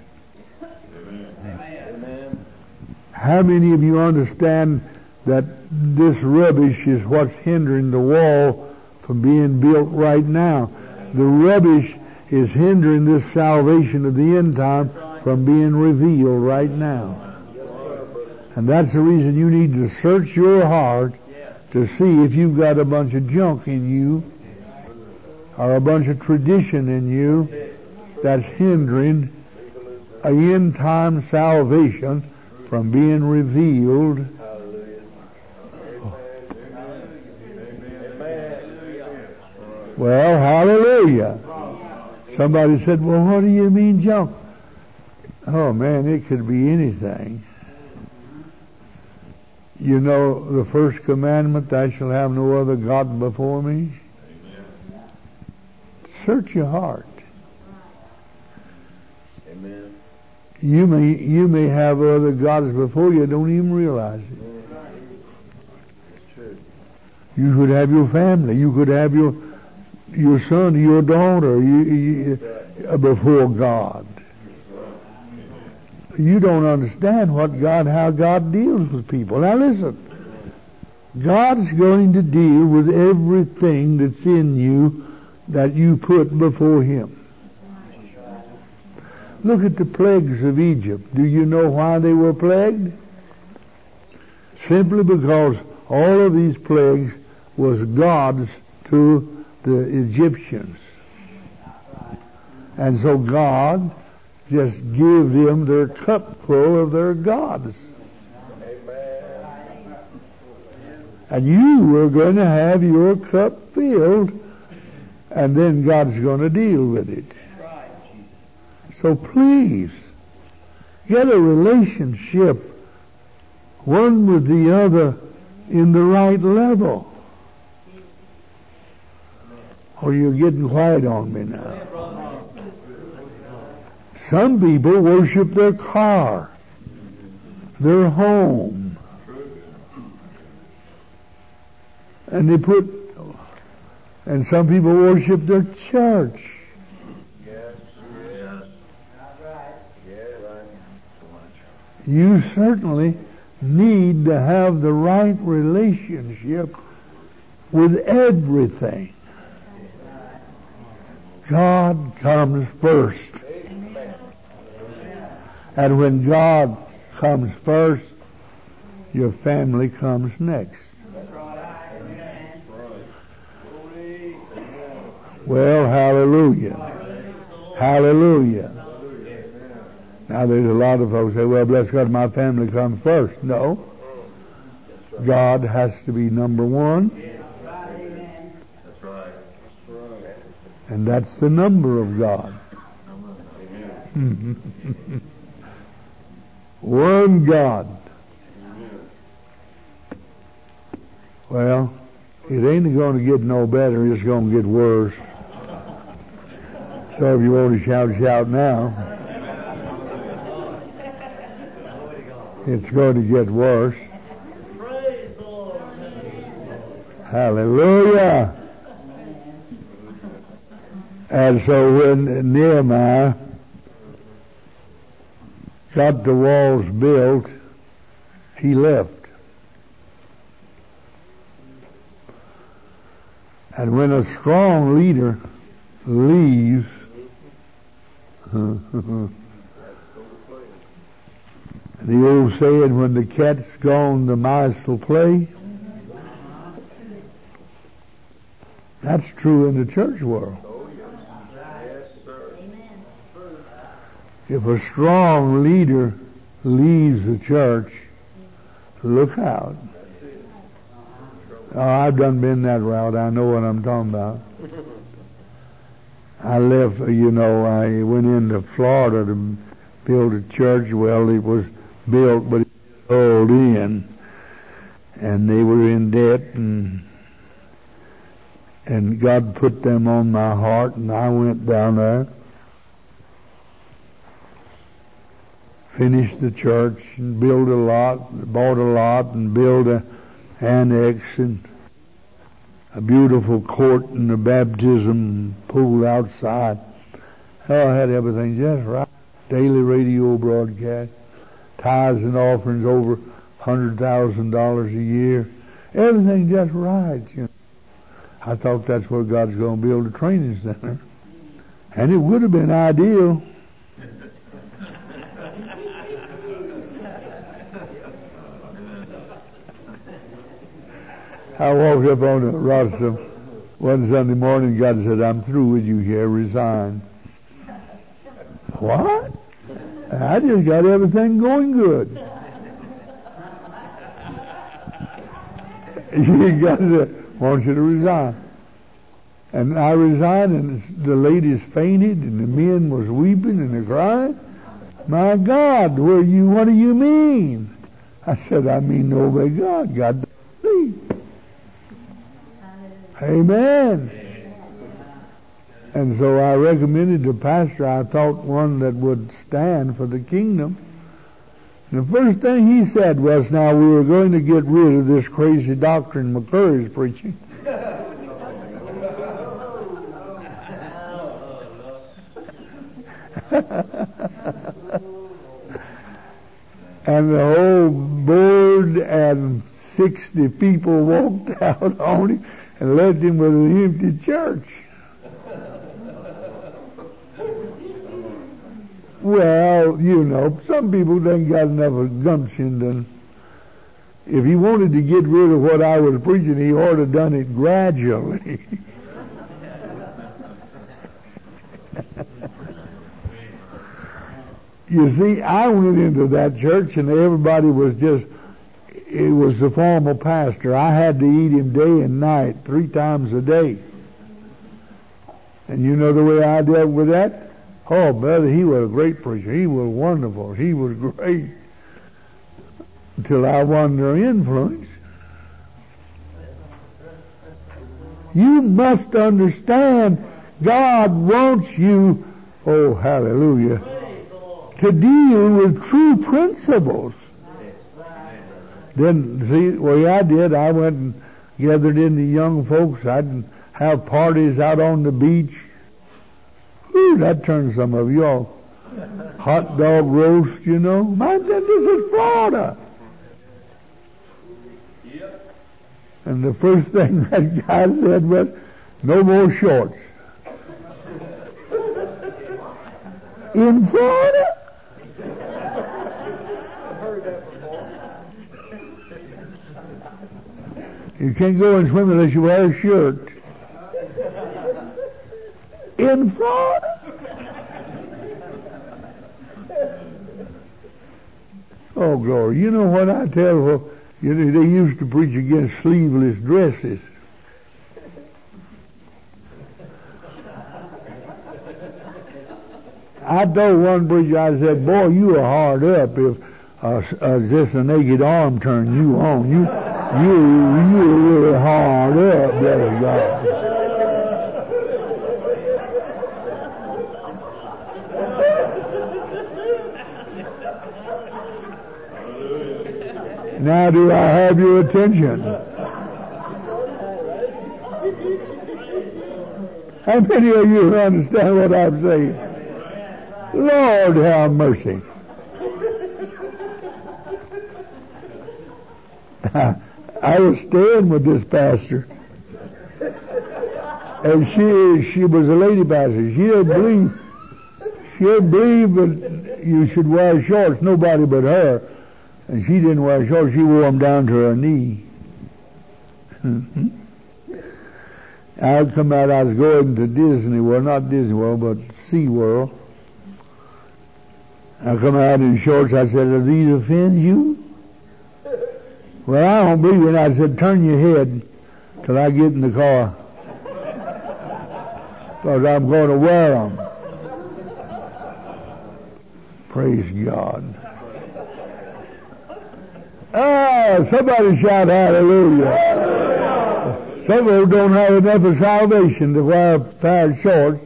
Speaker 2: Amen.
Speaker 1: How many of you understand that this rubbish is what's hindering the wall from being built right now? The rubbish is hindering this salvation of the end time from being revealed right now. And that's the reason you need to search your heart to see if you've got a bunch of junk in you or a bunch of tradition in you that's hindering a end time salvation from being revealed. Well, hallelujah. Somebody said, well, what do you mean junk? Oh man, it could be anything. You know the first commandment, thou shalt have no other God before me? Amen. Search your heart.
Speaker 2: Amen.
Speaker 1: You may you may have other gods before you, don't even realize it.
Speaker 2: It's true.
Speaker 1: You could have your family. You could have your your son, your daughter you, you, uh, before God. You don't understand what God, how God deals with people. Now listen, God's going to deal with everything that's in you that you put before Him. Look at the plagues of Egypt. Do you know why they were plagued? Simply because all of these plagues was gods to the Egyptians. And so God just give them their cup full of their gods.
Speaker 2: Amen.
Speaker 1: And you are going to have your cup filled, and then God's going to deal with it. So please, get a relationship, one with the other, in the right level. Or you're getting quiet on me now. Some people worship their car, their home, and they put, and some people worship their church.
Speaker 2: Yes. Yes. Right. Yes. Right.
Speaker 1: You certainly need to have the right relationship with everything. God comes first. And when God comes first, your family comes next. Well, hallelujah. Hallelujah. Now there's a lot of folks say, well, bless God, my family comes first. No. God has to be number one.
Speaker 2: That's right.
Speaker 1: And that's the number of God. One God. Well, it ain't going to get no better. It's going to get worse. So if you want to shout, shout now. It's going to get worse.
Speaker 2: Praise the Lord.
Speaker 1: Hallelujah. And so when Nehemiah got the walls built, he left. And when a strong leader leaves, the old saying, when the cat's gone, the mice will play. That's true in the church world. If a strong leader leaves the church, look out. Oh, I've done been that route. I know what I'm talking about. I left, you know, I went into Florida to build a church. Well, it was built, but it was rolled in. and they were in debt, and and God put them on my heart, and I went down there, finished the church, and built a lot, bought a lot, and built a annex, and a beautiful court, and a baptism pool outside. Oh, I had everything just right. Daily radio broadcast, tithes and offerings over one hundred thousand dollars a year. Everything just right, you know. I thought that's where God's going to build a training center. And it would have been ideal. I walked up on the roster one Sunday morning. God said, "I'm through with you here. Resign." What? I just got everything going good. God said, "I want you to resign." And I resigned, and the ladies fainted, and the men was weeping and they crying. My God, where you? What do you mean? I said, "I mean to obey God. God doesn't sleep." Amen. And so I recommended the pastor, I thought one that would stand for the kingdom. And the first thing he said was, "Now we were going to get rid of this crazy doctrine McCurry's preaching." And the whole board and sixty people walked out on him and left him with an empty church. Well, you know, some people ain't got enough of gumption. Then, if he wanted to get rid of what I was preaching, he ought to have done it gradually. You see, I went into that church and everybody was just, it was the formal pastor. I had to eat him day and night, three times a day. And you know the way I dealt with that? Oh, brother, he was a great preacher. He was wonderful. He was great. Until I won their influence. You must understand, God wants you, oh, hallelujah, to deal with true principles. Then, see, well, I did. I went and gathered in the young folks. I'd have parties out on the beach. Ooh, that turned some of you off. Hot dog roast, you know. My, this is Florida. And the first thing that guy said was, "No more shorts." In Florida? You can't go and swim unless you wear a shirt. In Florida? Oh, glory. You know what I tell you? You know, they used to preach against sleeveless dresses. I told one preacher, I said, "Boy, you are hard up if uh, uh, just a naked arm turn you on. You, you, you're really hard up, brother God." Now do I have your attention? How many of you understand what I'm saying? Lord have mercy. I was staying with this pastor, and she she was a lady pastor. She didn't believe she didn't believe that you should wear shorts. Nobody but her. And she didn't wear shorts. She wore them down to her knee. I'd come out. I was going to Disney World, not Disney World, but Sea World. I come out in shorts. I said, "Do these offend you?" "Well, I don't believe it." I said, "Turn your head till I get in the car, because I'm going to wear them." Praise God. Oh, Oh, somebody shout hallelujah. Some of them don't have enough of salvation to wear a pair of shorts.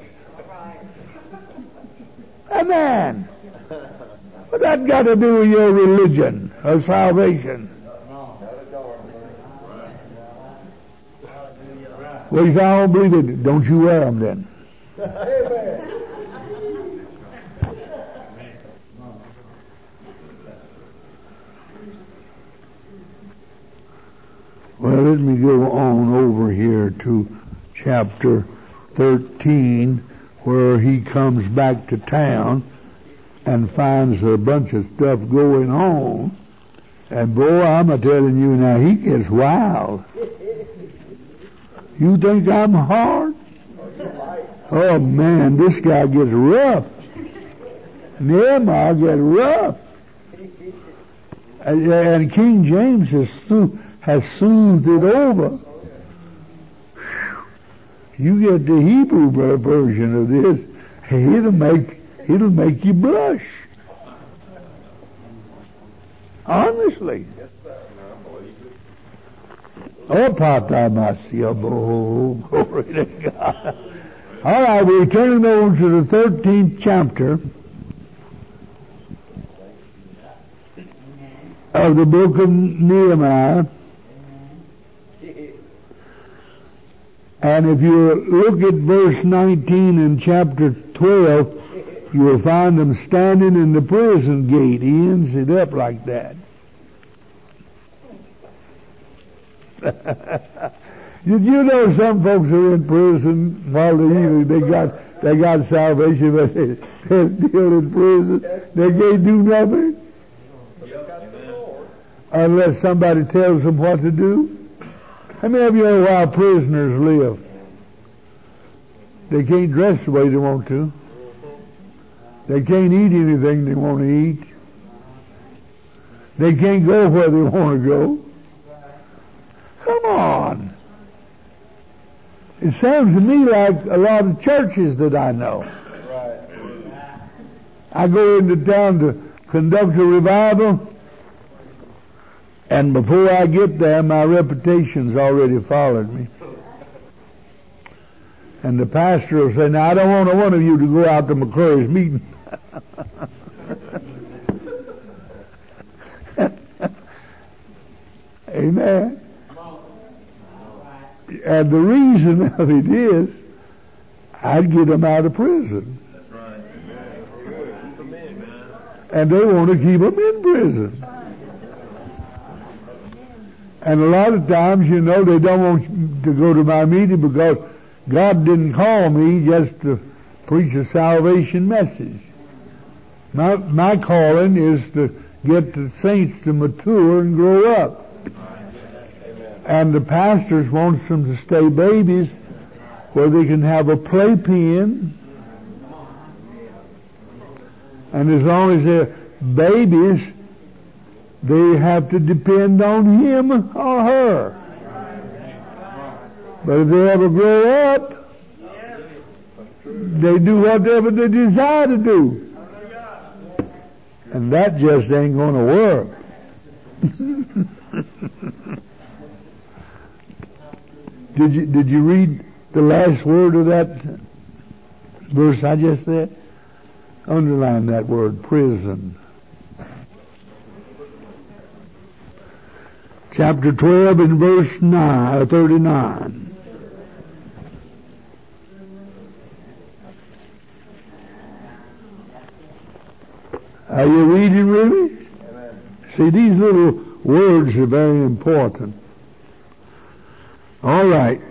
Speaker 1: Amen. What that got to do with your religion or salvation? Well, if I don't believe it, don't you wear them then. Well, let me go on over here to chapter thirteen, where he comes back to town and finds a bunch of stuff going on. And boy, I'm a-telling you now, he gets wild. You think I'm hard? Oh, man, this guy gets rough. Nehemiah gets rough. And, and King James has, soo- has soothed it over. You get the Hebrew version of this, it'll make, it'll make you blush. Honestly. Oh, Patamasiyabo, glory to God. All right, we're turning over to the thirteenth chapter of the book of Nehemiah. And if you look at verse nineteen in chapter twelve, you'll find them standing in the prison gate. He ends it up like that. Did you know some folks are in prison while they even they got they got salvation, but they, they're still in prison? They can't do nothing unless somebody tells them what to do. How many of you know how prisoners live? They can't dress the way they want to. They can't eat anything they want to eat. They can't go where they want to go. Come on. It sounds to me like a lot of churches that I know. I go into town to conduct a revival, and before I get there, my reputation's already followed me. And the pastor will say, now, I don't want one of you to go out to McClurry's meeting. Amen. And the reason of it is, I'd get them out of prison. That's right. And they want to keep them in prison. And a lot of times, you know, they don't want to go to my meeting because God didn't call me just to preach a salvation message. My, my calling is to get the saints to mature and grow up. And the pastors wants them to stay babies where they can have a playpen. And as long as they're babies, they have to depend on him or her. But if they ever grow up, they do whatever they desire to do. And that just ain't going to work. Did you, did you read the last word of that verse I just said? Underline that word, prison. Chapter twelve and verse nine, thirty-nine. Are you reading really? Amen. See, these little words are very important. All right.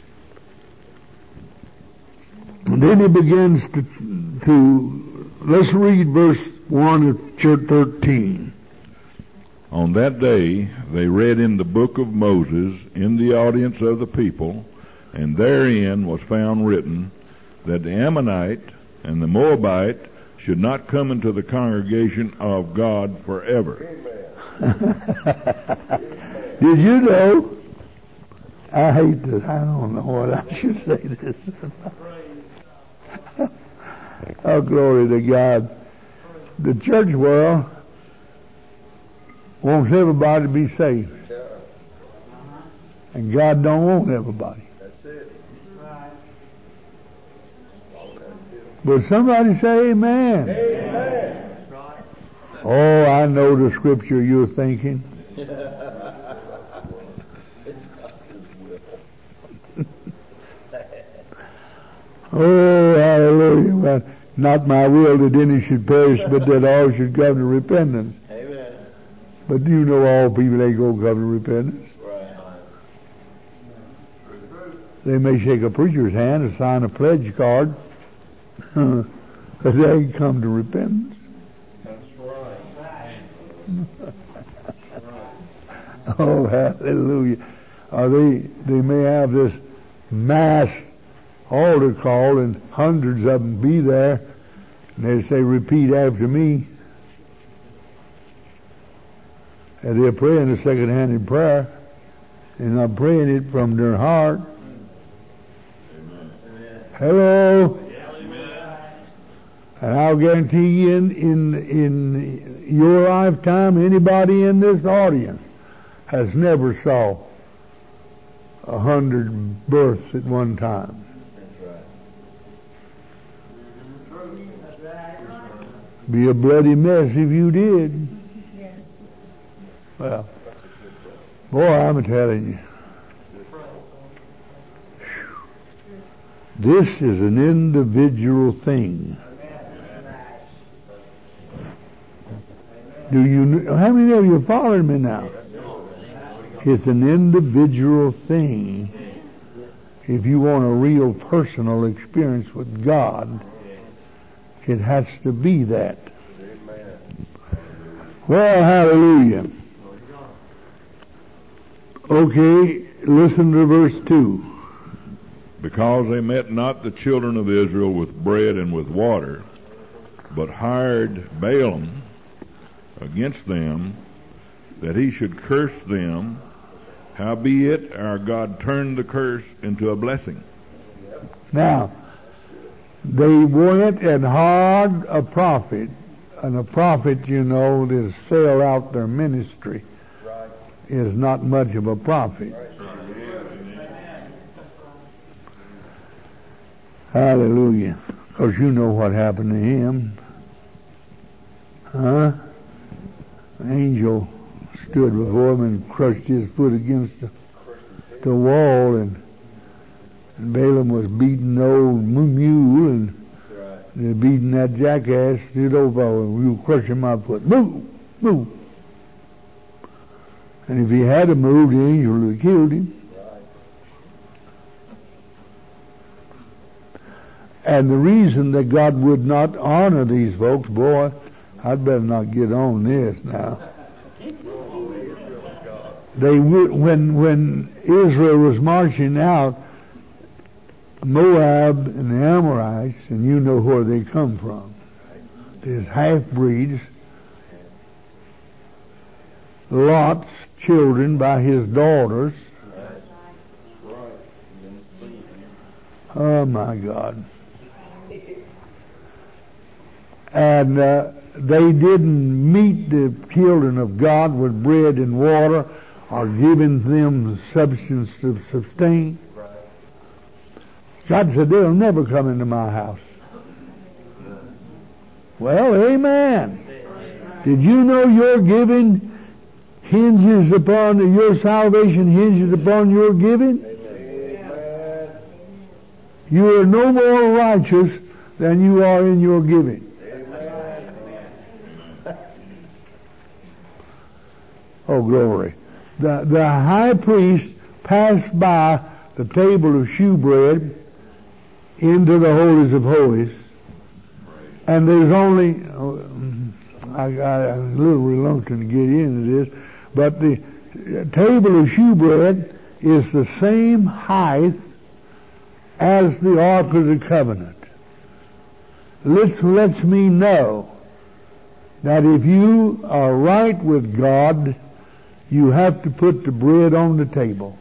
Speaker 1: And then he begins to, to let's read verse one of chapter thirteen.
Speaker 3: On that day they read in the book of Moses in the audience of the people, and therein was found written that the Ammonite and the Moabite should not come into the congregation of God forever.
Speaker 1: Did you know? I hate this. I don't know what I should say this. Oh, glory to God. The church world wants everybody to be saved. And God don't want everybody.
Speaker 2: That's it. Right.
Speaker 1: But somebody say amen.
Speaker 2: Amen.
Speaker 1: Oh, I know the scripture you're thinking. Oh, hallelujah. Well, not my will that any should perish, but that all should come to repentance.
Speaker 2: Amen.
Speaker 1: But you know all people ain't going to come to repentance.
Speaker 2: Right.
Speaker 1: They may shake a preacher's hand and sign a pledge card, but they ain't come to repentance.
Speaker 2: That's right.
Speaker 1: Oh, hallelujah. Uh, they, they may have this mass altar call and hundreds of them be there, and they say, repeat after me. And they're praying a second-handed prayer, and not praying it from their heart.
Speaker 2: Amen.
Speaker 1: Hello?
Speaker 2: Amen.
Speaker 1: And I'll guarantee you in, in, in your lifetime, anybody in this audience has never saw a hundred births at one time. Be a bloody mess if you did. Well, boy, I'm telling you, this is an individual thing. Do you? Know, how many of you are following me now? It's an individual thing. If you want a real personal experience with God, it has to be that. Well, hallelujah. Okay, listen to verse two.
Speaker 3: Because they met not the children of Israel with bread and with water, but hired Balaam against them, that he should curse them. Howbeit our God turned the curse into a blessing.
Speaker 1: Now, they went and hired a prophet, and a prophet, you know, to sell out their ministry
Speaker 2: Right.
Speaker 1: is not much of a prophet.
Speaker 2: Right.
Speaker 1: Hallelujah. Because you know what happened to him. Huh? The angel stood before him and crushed his foot against the, the wall, and, and Balaam was beating the old mule, and
Speaker 2: Right.
Speaker 1: they're beating that jackass, stood over him, you crushing my foot. Move! Move! And if he had to move, the angel would have killed him.
Speaker 2: Right.
Speaker 1: And the reason that God would not honor these folks, boy, I'd better not get on this now. They would, when when Israel was marching out, Moab and the Amorites, and you know where they come from. There's half-breeds, Lot's children by his daughters. Oh my God. And uh, they didn't meet the children of God with bread and water, or giving them substance to sustain. God said, they'll never come into my house. Well, amen. Did you know your giving hinges upon, your salvation hinges upon your giving?
Speaker 2: Amen.
Speaker 1: You are no more righteous than you are in your giving.
Speaker 2: Amen.
Speaker 1: Oh, glory. The, the high priest passed by the table of shewbread into the holies of holies, and there's only, I, I, I'm a little reluctant to get into this, but the table of shewbread is the same height as the Ark of the Covenant. This lets me know that if you are right with God, you have to put the bread on the table.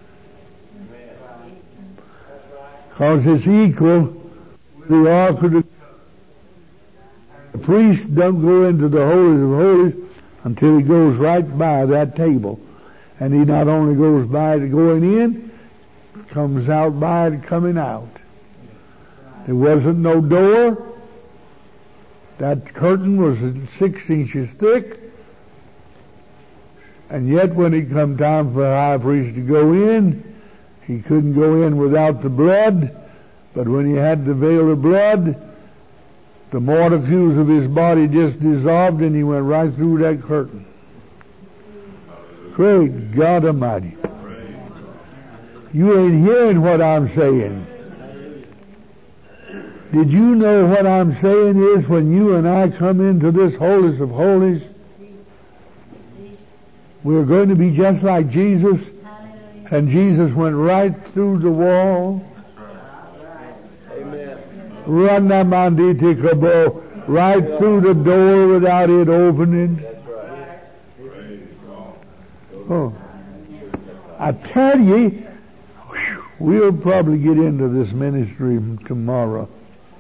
Speaker 1: Because it's equal with the Ark of the Covenant. The priest don't go into the holies of holies until he goes right by that table. And he not only goes by it going in, comes out by it coming out. There wasn't no door. That curtain was six inches thick. And yet when it come time for the high priest to go in, he couldn't go in without the blood. But when he had the veil of blood, the molecules of his body just dissolved and he went right through that curtain. Great God Almighty. You ain't hearing what I'm saying. Did you know what I'm saying is when you and I come into this holiest of holies, we're going to be just like Jesus, and Jesus went right through the wall. Amen. Right through the door without it opening. Oh, I tell you, we'll probably get into this ministry tomorrow.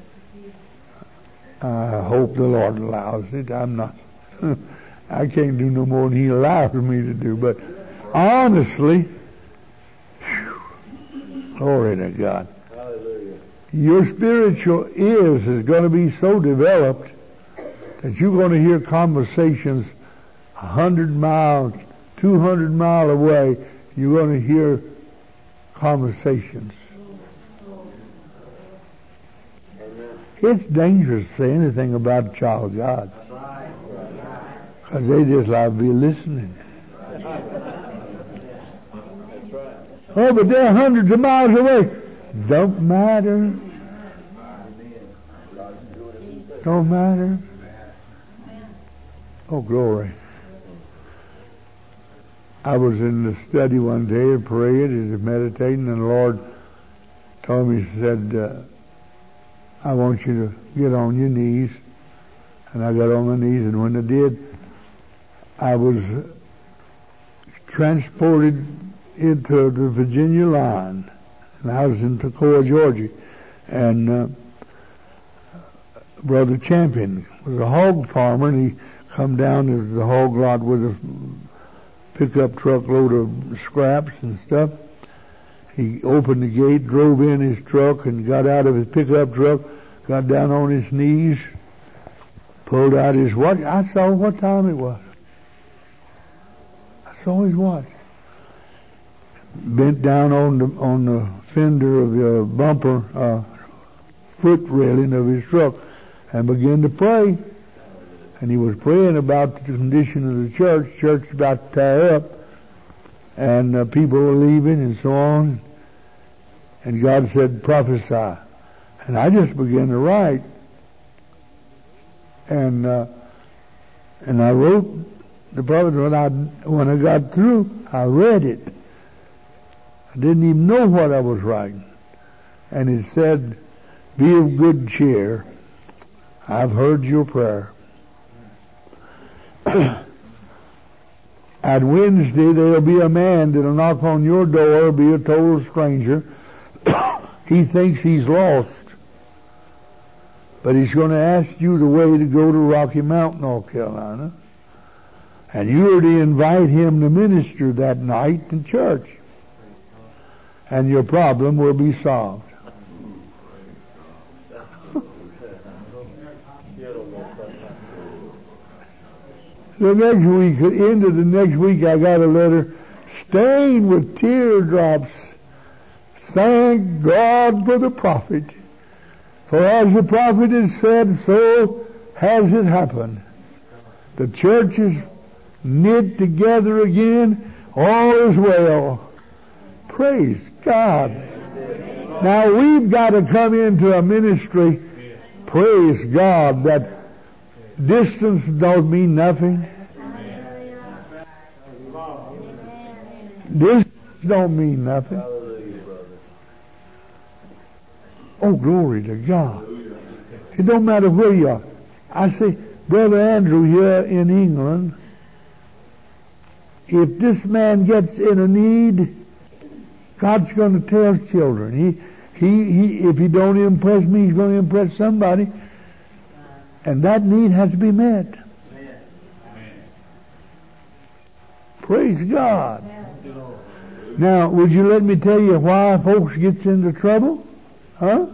Speaker 1: I hope the Lord allows it. I'm not, I can't do no more than He allows me to do. But honestly, whew, glory to God. Hallelujah. Your spiritual ears is going to be so developed that you're going to hear conversations a hundred miles, two hundred miles away. You're going to hear conversations. It's dangerous to say anything about a child of God, because they just like to be listening. Oh, but they're hundreds of miles away. Don't matter. Don't matter. Oh, glory. I was in the study one day and praying, as meditating, and the Lord told me, He said, uh, I want you to get on your knees. And I got on my knees, and when I did, I was transported into the Virginia line. And I was in Toccoa, Georgia. And uh, Brother Champion was a hog farmer, and he come down to the hog lot with a pickup truck load of scraps and stuff. He opened the gate, drove in his truck, and got out of his pickup truck, got down on his knees, pulled out his watch. I saw what time it was. I saw his watch. Bent down on the on the fender of the bumper uh, foot railing of his truck and began to pray. And he was praying about the condition of the church. Church about to tear up, and uh, people were leaving and so on. And God said, prophesy. And I just began to write. And uh, and I wrote the prophet. When I when I got through, I read it. I didn't even know what I was writing. And it said, be of good cheer. I've heard your prayer. At Wednesday, there'll be a man that'll knock on your door, be a total stranger. He thinks he's lost. But he's going to ask you the way to go to Rocky Mount, North Carolina. And you're to invite him to minister that night in church. And your problem will be solved. The next week, at the end of the next week, I got a letter stained with teardrops. Thank God for the prophet. For as the prophet has said, so has it happened. The church is knit together again. All is well. Praise God. Now we've got to come into a ministry, praise God, that distance don't mean nothing. Distance don't mean nothing. Oh, glory to God. It don't matter where you are. I say, Brother Andrew here in England, if this man gets in a need, God's going to tell children. He, he, he, if he don't impress me, he's going to impress somebody. And that need has to be met. Praise God. Now, would you let me tell you why folks gets into trouble? Huh?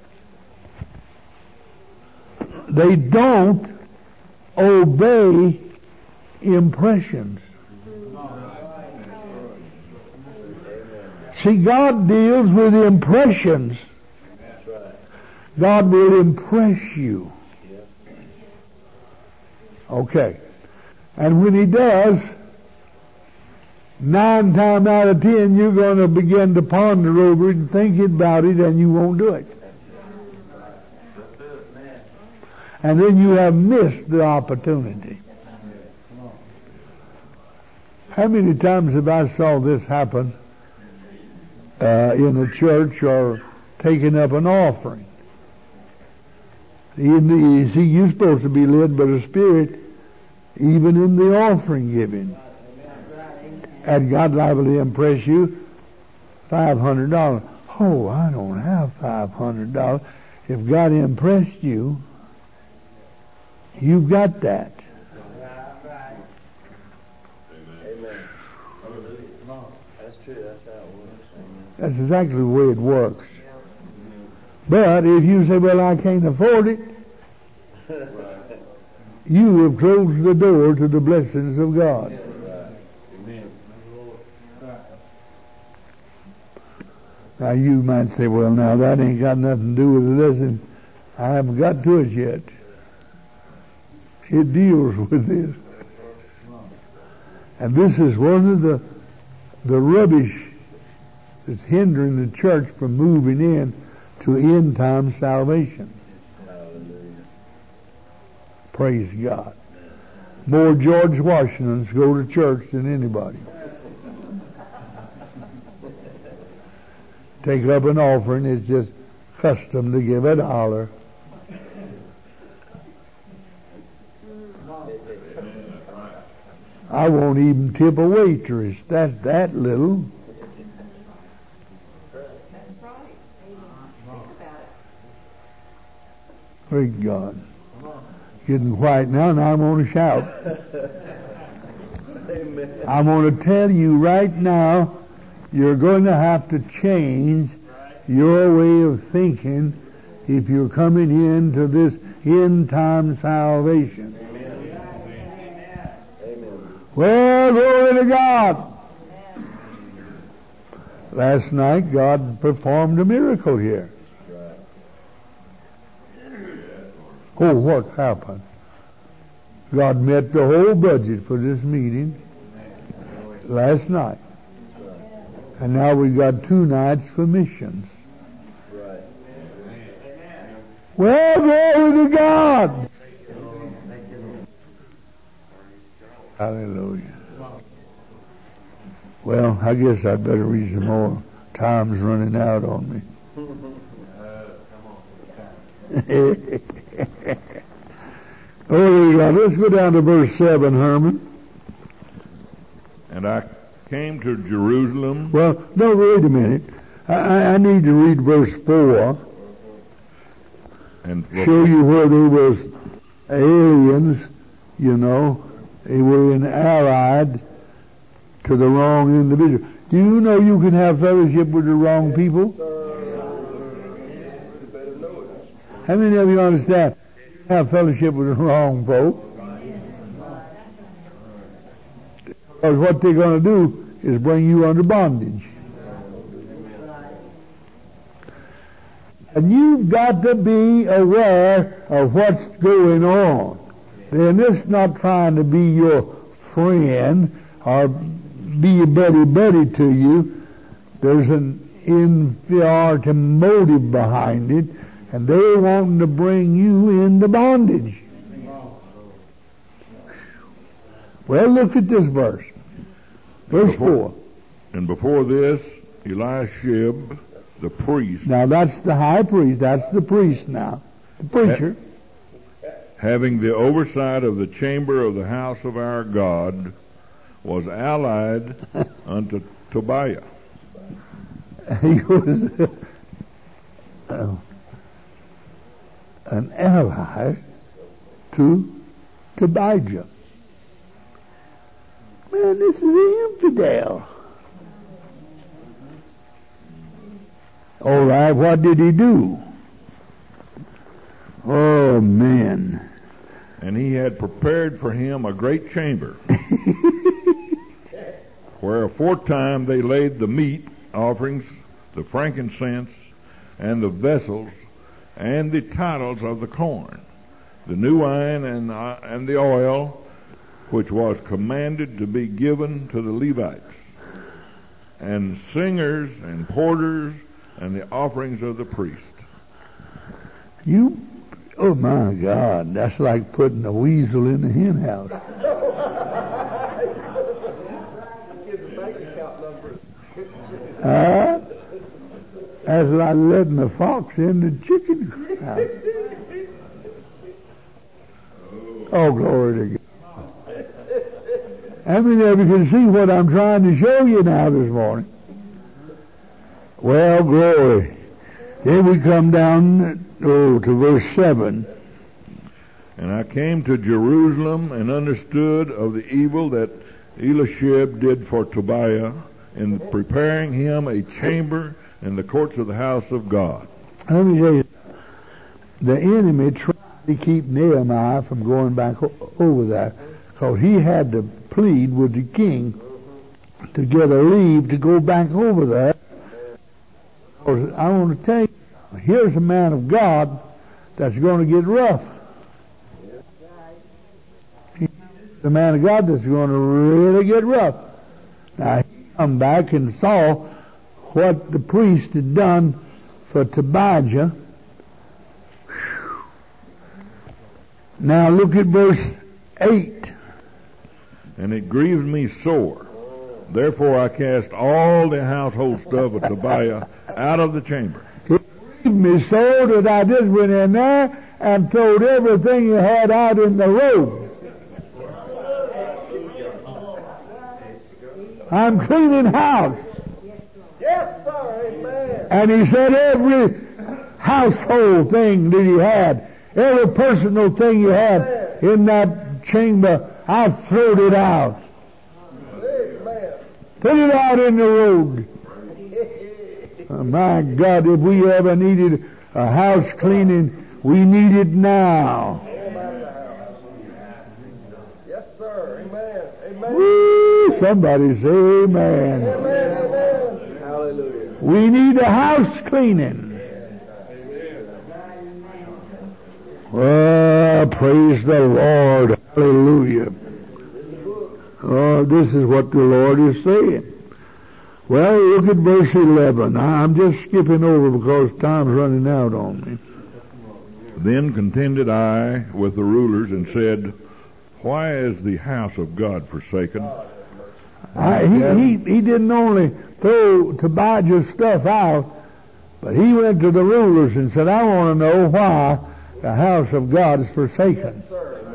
Speaker 1: They don't obey impressions. See, God deals with impressions. God will impress you. Okay. And when He does, nine times out of ten, you're going to begin to ponder over it and think about it, and you won't do it. And then you have missed the opportunity. How many times have I saw this happen uh, in a church or taking up an offering? In the, see, you're supposed to be led by the Spirit even in the offering giving. And God liable to impress you five hundred dollars. Oh, I don't have five hundred dollars. If God impressed you, you've got that.
Speaker 2: Amen. That's true. That's how it works.
Speaker 1: That's exactly the way it works. But if you say, well, I can't afford it, you have closed the door to the blessings of God. Now you might say, well, now that ain't got nothing to do with the lesson. I haven't got to it yet. It deals with this. And this is one of the the rubbish that's hindering the church from moving in to end time salvation. Hallelujah. Praise God. More George Washingtons go to church than anybody. Take up an offering, it's just custom to give a dollar. I won't even tip a waitress. That's that little.
Speaker 4: That's right. Think about it.
Speaker 1: Praise God. Getting quiet now, and I'm going to shout. I'm going to tell you right now, you're going to have to change your way of thinking if you're coming into this end time salvation. Well, glory to God. Last night, God performed a miracle here. Oh, what happened? God met the whole budget for this meeting last night. And now we got two nights for missions. Well, glory to God. Hallelujah. Well, I guess I'd better read some more. Time's running out on me. Oh, God. Let's go down to verse seven, Herman.
Speaker 3: And I came to Jerusalem.
Speaker 1: Well, no, wait a minute. I, I need to read verse four.
Speaker 3: And
Speaker 1: show you where they was aliens, you know. They were in allied to the wrong individual. Do you know you can have fellowship with the wrong people? How many of you understand? You can have fellowship with the wrong folk. Because what they're going to do is bring you under bondage. And you've got to be aware of what's going on. They're just not trying to be your friend or be a buddy-buddy to you. There's an inferiority motive behind it, and they're wanting to bring you into bondage. Well, look at this verse. Verse
Speaker 3: before,
Speaker 1: four.
Speaker 3: And before this, Eliashib, the priest.
Speaker 1: Now that's the high priest. That's the priest now. The preacher.
Speaker 3: Having the oversight of the chamber of the house of our God, was allied unto Tobiah.
Speaker 1: He was uh, an ally to Tobijah. Man, man, this is an infidel. All right, what did he do? Oh, man.
Speaker 3: And he had prepared for him a great chamber, where aforetime they laid the meat offerings, the frankincense, and the vessels, and the titles of the corn, the new wine, and, uh, and the oil, which was commanded to be given to the Levites, and singers and porters, and the offerings of the priest.
Speaker 1: You, oh my God, that's like putting a weasel in the hen house.
Speaker 2: Give the bank account numbers.
Speaker 1: Uh, that's like letting the fox in the chicken house. Oh, glory to God. How many of you can see what I'm trying to show you now this morning? Well, glory. Then we come down oh, to verse seven.
Speaker 3: And I came to Jerusalem and understood of the evil that Eliashib did for Tobiah in preparing him a chamber in the courts of the house of God.
Speaker 1: Let me tell you, the enemy tried to keep Nehemiah from going back o- over there, because he had to plead with the king to get a leave to go back over there. Because I want to tell you, here's a man of God that's going to get rough. He's the man of God that's going to really get rough. Now, he come back and saw what the priest had done for Tobijah. Now look at verse eight.
Speaker 3: And it grieved me sore. Therefore I cast all the household stuff of Tobiah out of the chamber.
Speaker 1: It grieved me so that I just went in there and throwed everything you had out in the road. I'm cleaning house.
Speaker 2: Yes, sir. Amen.
Speaker 1: And he said every household thing that he had, every personal thing you had in that chamber, I throwed it out.
Speaker 2: Amen.
Speaker 1: Put it out in the road. Oh, my God, if we ever needed a house cleaning, we need it now.
Speaker 2: Yes, sir. Amen. Amen.
Speaker 1: Woo, somebody say amen.
Speaker 2: Amen. Amen. Hallelujah.
Speaker 1: We need a house cleaning. Well, praise the Lord. Hallelujah. Oh, this is what the Lord is saying. Well, look at verse eleven. I'm just skipping over because time's running out on me.
Speaker 3: Then contended I with the rulers and said, Why is the house of God forsaken?
Speaker 1: I, he, he, he didn't only throw Tobijah's stuff out, but he went to the rulers and said, I want to know why the house of God is forsaken.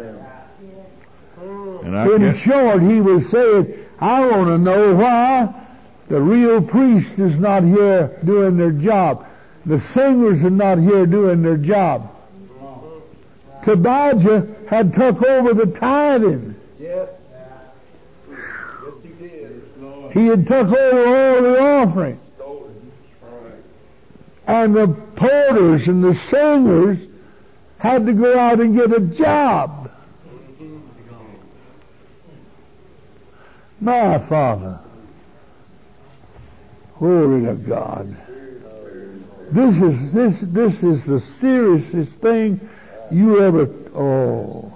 Speaker 3: And I
Speaker 1: In
Speaker 3: guess,
Speaker 1: short, he was saying, I want to know why the real priest is not here doing their job. The singers are not here doing their job. Tobijah had took over the tithing.
Speaker 2: Yes. Yes, he did.
Speaker 1: He had took over all the offering. And the porters and the singers had to go out and get a job. My Father, glory to God. This is this this is the seriousest thing you ever. Oh,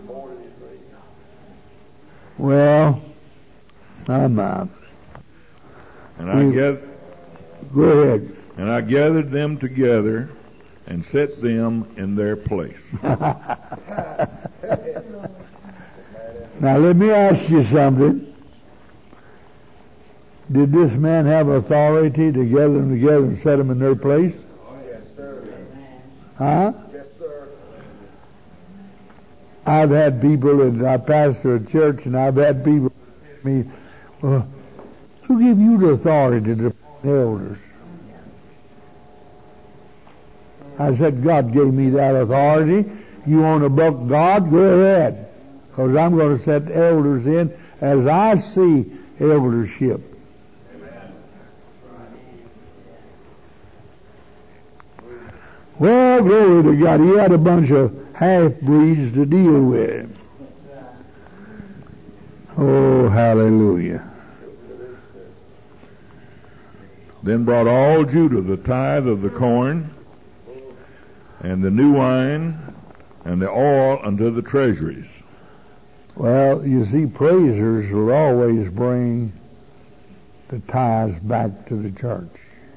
Speaker 1: well, I'm out.
Speaker 3: and I gathered,
Speaker 1: Go ahead.
Speaker 3: and I gathered them together and set them in their place.
Speaker 1: Now let me ask you something. Did this man have authority to gather them together and set them in their place?
Speaker 2: Yes, sir.
Speaker 1: Huh?
Speaker 2: Yes, sir.
Speaker 1: I've had people, and I pastor a church, and I've had people say to me, well, who gave you the authority to appoint elders? I said, God gave me that authority. You want to buck God? Go ahead. Because I'm going to set elders in as I see eldership. Well, glory to God. He had a bunch of half-breeds to deal with. Oh, hallelujah.
Speaker 3: Then brought all Judah the tithe of the corn, and the new wine, and the oil unto the treasuries.
Speaker 1: Well, you see, praisers will always bring the tithes back to the church.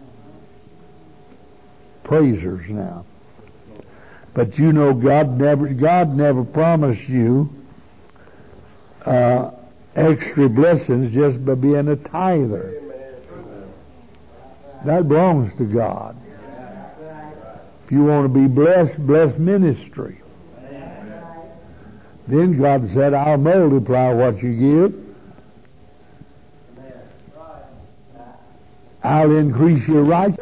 Speaker 1: Praisers now. But you know, God never, God never promised you uh, extra blessings just by being a tither. That belongs to God. If you want to be blessed, bless ministry. Then God said, I'll multiply what you give. I'll increase your righteousness.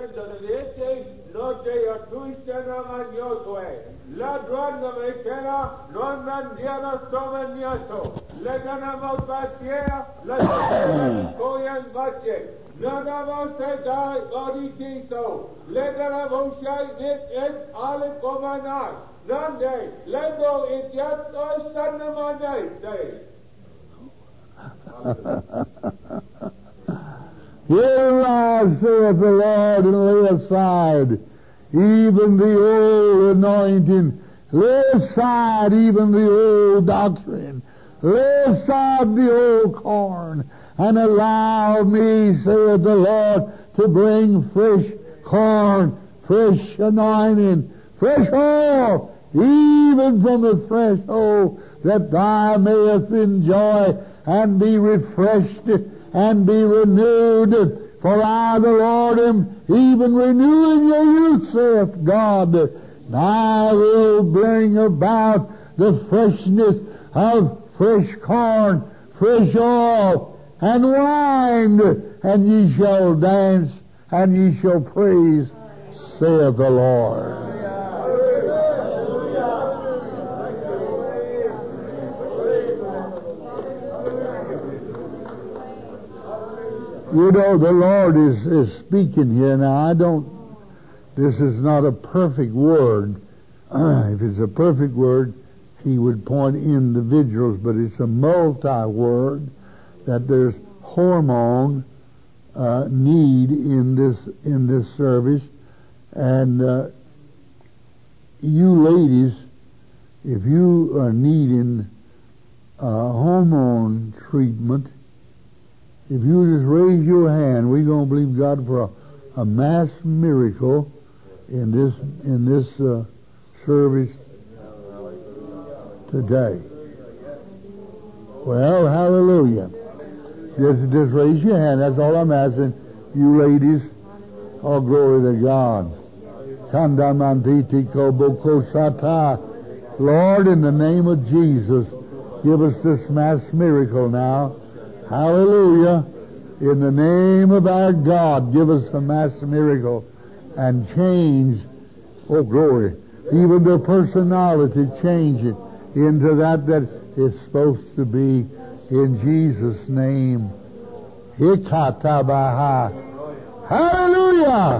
Speaker 1: Here I, saith the Lord, and lay aside even the old anointing, lay aside even the old doctrine, lay aside the old corn, and allow me, saith the Lord, to bring fresh corn, fresh anointing, fresh oil, even from the threshold, that thou mayest enjoy and be refreshed and be renewed. For I, the Lord, am even renewing your youth, saith God. And I will bring about the freshness of fresh corn, fresh oil, and wine, and ye shall dance, and ye shall praise, saith the Lord. You know, the Lord is, is speaking here. Now, I don't, this is not a perfect word. Uh, if it's a perfect word, He would point individuals, but it's a multi-word, that there's hormone uh, need in this in this service. And uh, you ladies, if you are needing uh, hormone treatment, if you just raise your hand, we're going to believe God for a, a mass miracle in this in this uh, service today. Well, hallelujah. Just, just raise your hand. That's all I'm asking. You ladies, all glory to God. Lord, in the name of Jesus, give us this mass miracle now. Hallelujah. In the name of our God, give us a mass miracle and change, oh glory, even the personality, change it into that that is supposed to be, in Jesus' name. Hikatabaha. Hallelujah.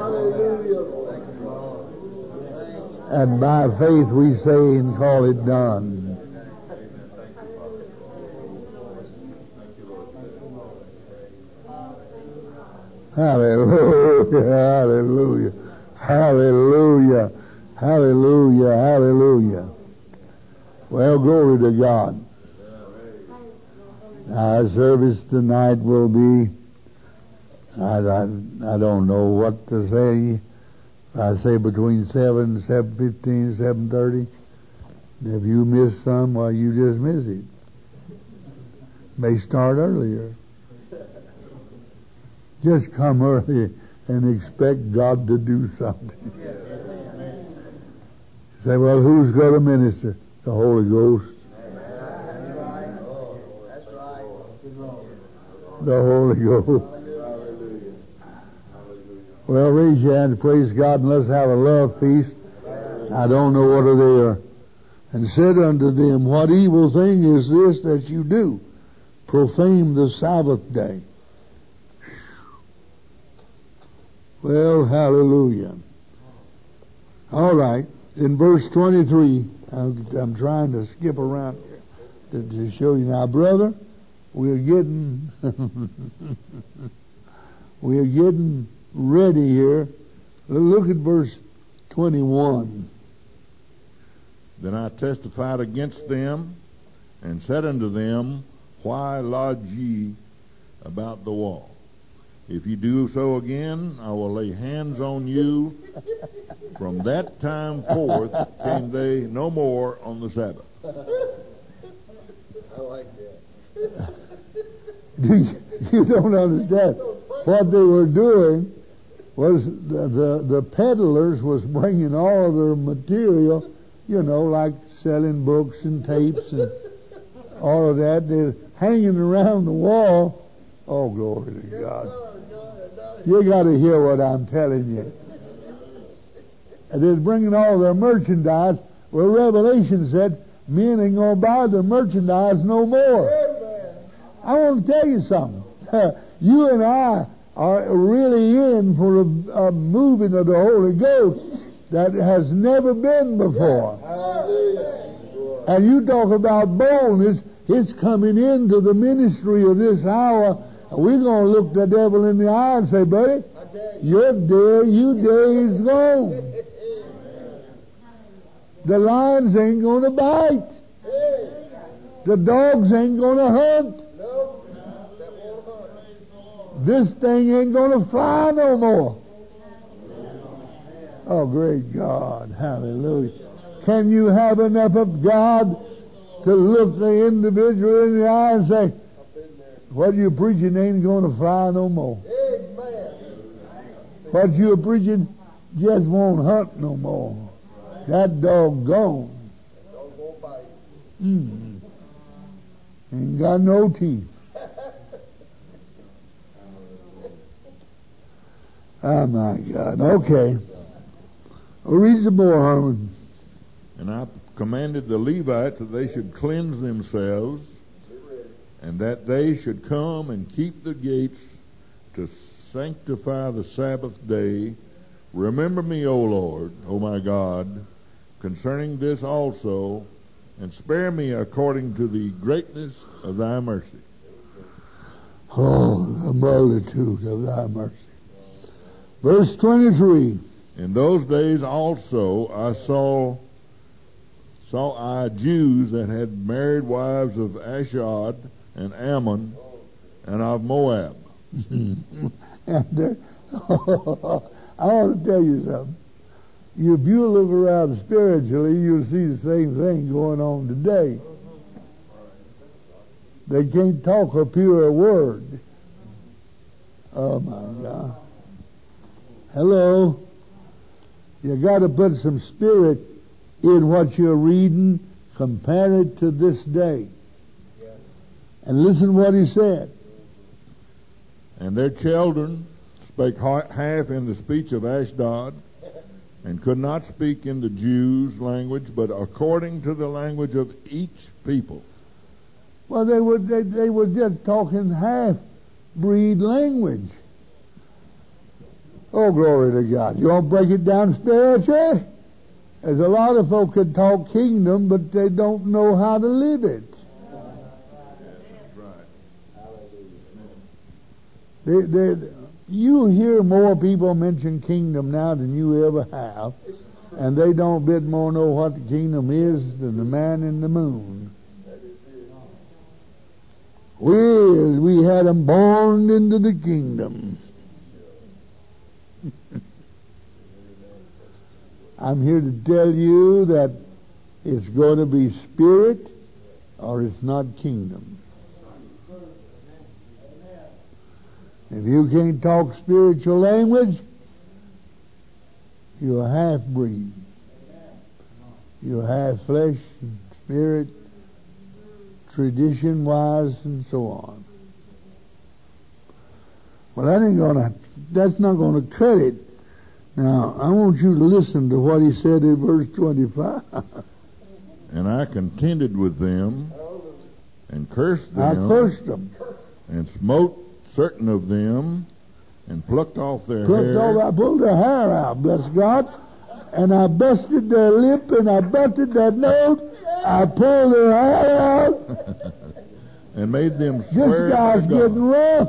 Speaker 1: And by faith we say and call it done. Hallelujah, hallelujah, hallelujah, hallelujah, hallelujah. Well, glory to God. Our service tonight will be, I, I, I don't know what to say. I say between seven, seven fifteen, seven thirty. If you miss some, well, you just miss it. May start earlier. Just come early and expect God to do something. Say, well, who's going to minister? The Holy Ghost. The Holy Ghost. Well, raise your hand, praise God, and let's have a love feast. I don't know what they are. And said unto them, what evil thing is this that you do? profane the Sabbath day. Well, hallelujah. All right. In verse twenty-three, I'm trying to skip around here to, to show you. Now, brother, we're getting we're getting ready here. Look at verse twenty-one.
Speaker 3: Then I testified against them, and said unto them, Why lodge ye about the wall? If you do so again, I will lay hands on you. From that time forth came they no more on the Sabbath.
Speaker 2: I like that.
Speaker 1: you, you don't understand. What they were doing was the, the, the peddlers was bringing all of their material, you know, like selling books and tapes and all of that. They're hanging around the wall. Oh, glory to God. You got to hear what I'm telling you. And they're bringing all their merchandise. Well, Revelation said men ain't going to buy the merchandise no more. I want to tell you something. You and I are really in for a, a moving of the Holy Ghost that has never been before. And you talk about boldness. It's coming into the ministry of this hour. We're going to look the devil in the eye and say, buddy, your day, you day is gone. The lions ain't going to bite. The dogs ain't going to hunt. This thing ain't going to fly no more. Oh, great God. Hallelujah. Can you have enough of God to look the individual in the eye and say, what you preaching ain't going to fly no more. What you preaching just won't hunt no more. That dog gone. Mm. Ain't got no teeth. Oh my God. Okay. Read some more, Herman.
Speaker 3: And I commanded the Levites that they should cleanse themselves, and that they should come and keep the gates to sanctify the Sabbath day. Remember me, O Lord, O my God, concerning this also, and spare me according to the greatness of thy mercy.
Speaker 1: Oh, the multitude of thy mercy. Verse twenty-three.
Speaker 3: In those days also I saw saw I Jews that had married wives of Ashdod and Ammon and of Moab.
Speaker 1: and there, I want to tell you something. If you look around spiritually, you'll see the same thing going on today. They can't talk a pure word. Oh my God. Hello. You got to put some spirit in what you're reading. Compare it to this day. And listen what he said.
Speaker 3: And their children spake half in the speech of Ashdod, and could not speak in the Jews' language, but according to the language of each people.
Speaker 1: Well, they were they, they were just talking half-breed language. Oh, glory to God. You want to break it down spiritually? There's a lot of folk that talk kingdom, but they don't know how to live it. They, they, you hear more people mention kingdom now than you ever have, and they don't bit more know what the kingdom is than the man in the moon. We, we had them born into the kingdom. I'm here to tell you that it's going to be spirit or it's not kingdom. If you can't talk spiritual language, you're half-breed. You're half flesh and spirit, tradition-wise, and so on. Well, that ain't gonna. That's not gonna cut it. Now, I want you to listen to what he said in verse twenty-five.
Speaker 3: And I contended with them, and cursed
Speaker 1: I
Speaker 3: them,
Speaker 1: cursed them.
Speaker 3: and smote certain of them, and plucked off their
Speaker 1: Plucked
Speaker 3: hair.
Speaker 1: off, I pulled their hair out, bless God. And I busted their lip, and I busted their nose. I pulled their hair out.
Speaker 3: And made them swear
Speaker 1: This guy's
Speaker 3: by God.
Speaker 1: getting rough.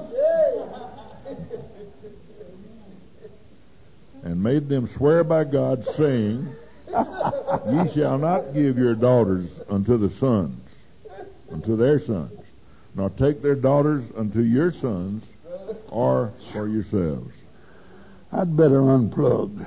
Speaker 3: And made them swear by God, saying, Ye shall not give your daughters unto the sons, unto their sons, nor take their daughters unto your sons, or for yourselves.
Speaker 1: I'd better unplug.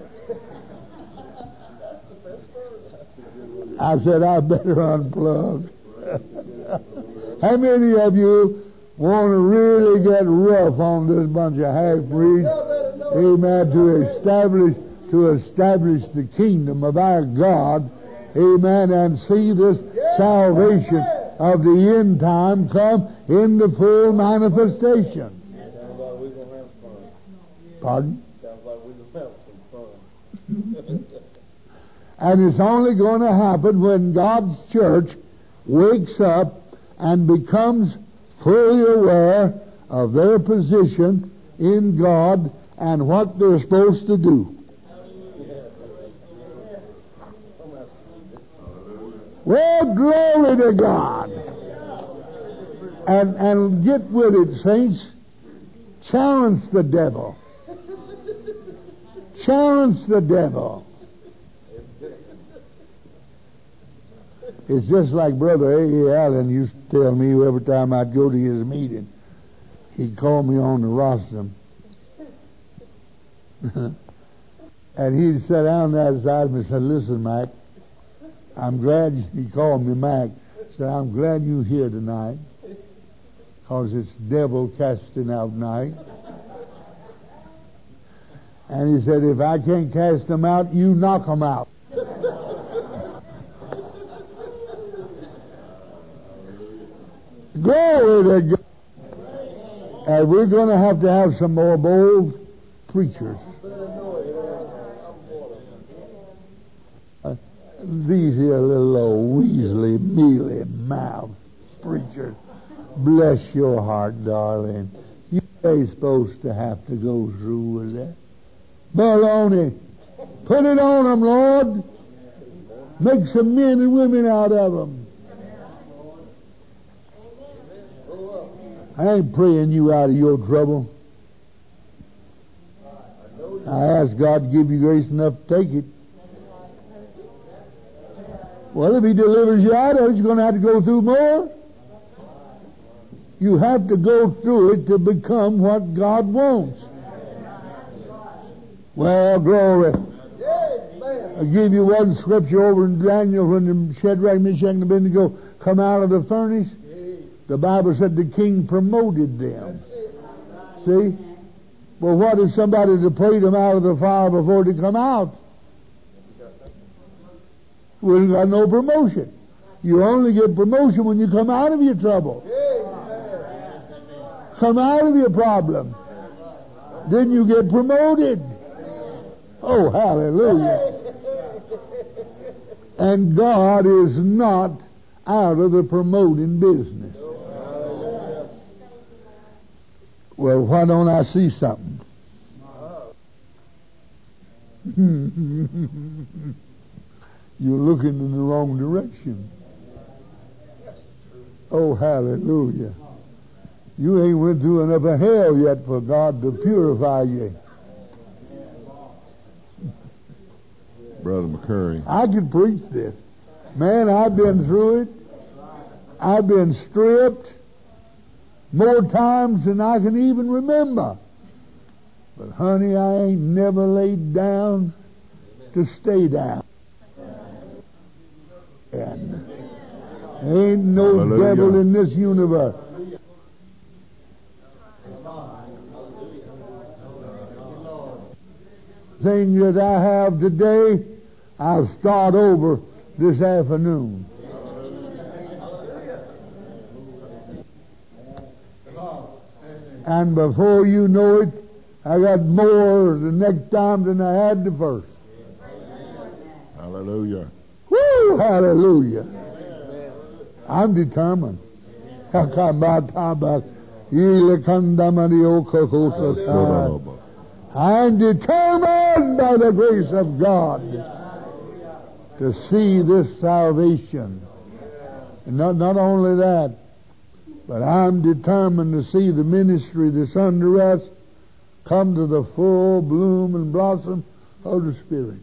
Speaker 1: I said, I better unplug. How many of you want to really get rough on this bunch of half-breeds? Amen. To establish, to establish the kingdom of our God. Amen. And see this salvation of the end time come in the full manifestation.
Speaker 2: Sounds like we're going to have fun.
Speaker 1: Pardon?
Speaker 2: Sounds like we're going to have some fun.
Speaker 1: And it's only going to happen when God's church wakes up and becomes fully aware of their position in God and what they're supposed to do. Well, glory to God. And, and get with it, saints. Challenge the devil. Challenge the devil. It's just like Brother A A. Allen used to tell me every time I'd go to his meeting. He'd call me on the rostrum. And he'd sit down that side of me and say, listen, Mac, I'm glad, he called me Mac, said, I'm glad you're here tonight, because it's devil casting out night. And he said, if I can't cast them out, you knock them out. Glory to God. And we're going to have to have some more bold preachers. Uh, these here little old weaselly, mealy mouth preachers. Bless your heart, darling. You ain't supposed to have to go through with that. Baloney. Put it on them, Lord. Make some men and women out of them. I ain't praying you out of your trouble. I ask God to give you grace enough to take it. Well, if He delivers you out of it, you're going to have to go through more. You have to go through it to become what God wants. Well, glory. I'll give you one scripture over in Daniel when the Shadrach, Meshach, and Abednego come out of the furnace. The Bible said the king promoted them. See? Well, what if somebody had prayed them out of the fire before they come out? We ain't got no promotion. You only get promotion when you come out of your trouble. Come out of your problem. Then you get promoted. Oh, hallelujah. And God is not out of the promoting business. Well, why don't I see something? You're looking in the wrong direction. Oh, hallelujah. You ain't went through enough of hell yet for God to purify you.
Speaker 3: Brother McCurry.
Speaker 1: I could preach this. Man, I've been through it. I've been stripped more times than I can even remember. But honey, I ain't never laid down to stay down. And ain't no
Speaker 3: Hallelujah.
Speaker 1: devil in this universe. Thing that I have today, I'll start over this afternoon. And before you know it, I got more the next time than I had the first.
Speaker 3: Hallelujah.
Speaker 1: Woo! Hallelujah. I'm determined. I'm determined by the grace of God to see this salvation. And not, not only that, but I'm determined to see the ministry that's under us come to the full bloom and blossom of the Spirit.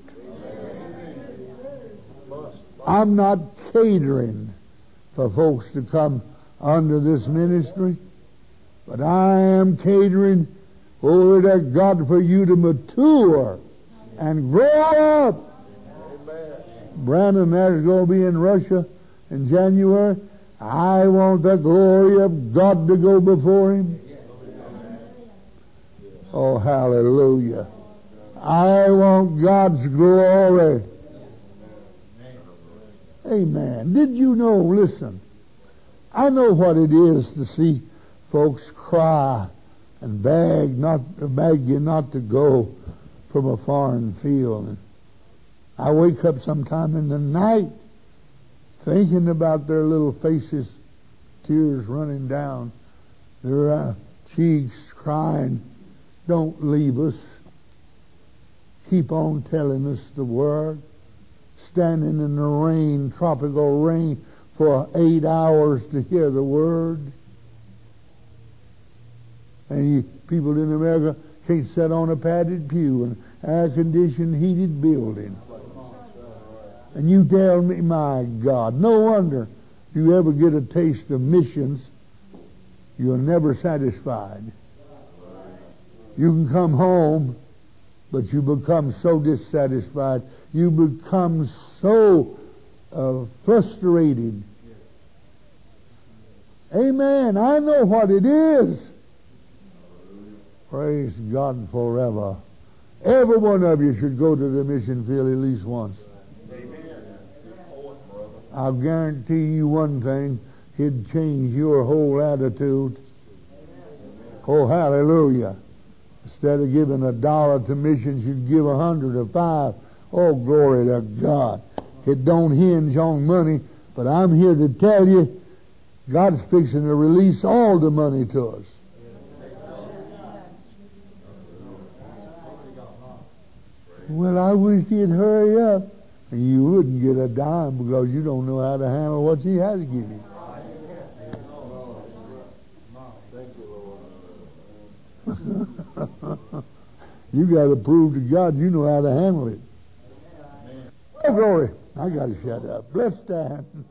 Speaker 1: I'm not catering for folks to come under this ministry, but I am catering over to God for you to mature and grow up. Brandon, there's going to be in Russia in January. I want the glory of God to go before him. Oh, hallelujah. I want God's glory. Amen. Did you know, listen, I know what it is to see folks cry and beg, not, beg you not to go from a foreign field. And I wake up sometime in the night thinking about their little faces, tears running down their uh, cheeks, crying, don't leave us. Keep on telling us the word. Standing in the rain, tropical rain, for eight hours to hear the word. And you, people in America can't sit on a padded pew in an air-conditioned, heated building. And you tell me, my God, no wonder you ever get a taste of missions, you're never satisfied. You can come home, but you become so dissatisfied. You become so uh, frustrated. Amen. I know what it is. Praise God forever. Every one of you should go to the mission field at least once. I'll guarantee you one thing. It'd change your whole attitude. Oh, hallelujah. Instead of giving a dollar to missions, you'd give a hundred or five. Oh, glory to God. It don't hinge on money, but I'm here to tell you, God's fixing to release all the money to us. Well, I wish he'd hurry up. And you wouldn't get a dime because you don't know how to handle what he has given you. You got to prove to God you know how to handle it. Oh, glory. I got to shut up. Bless stand.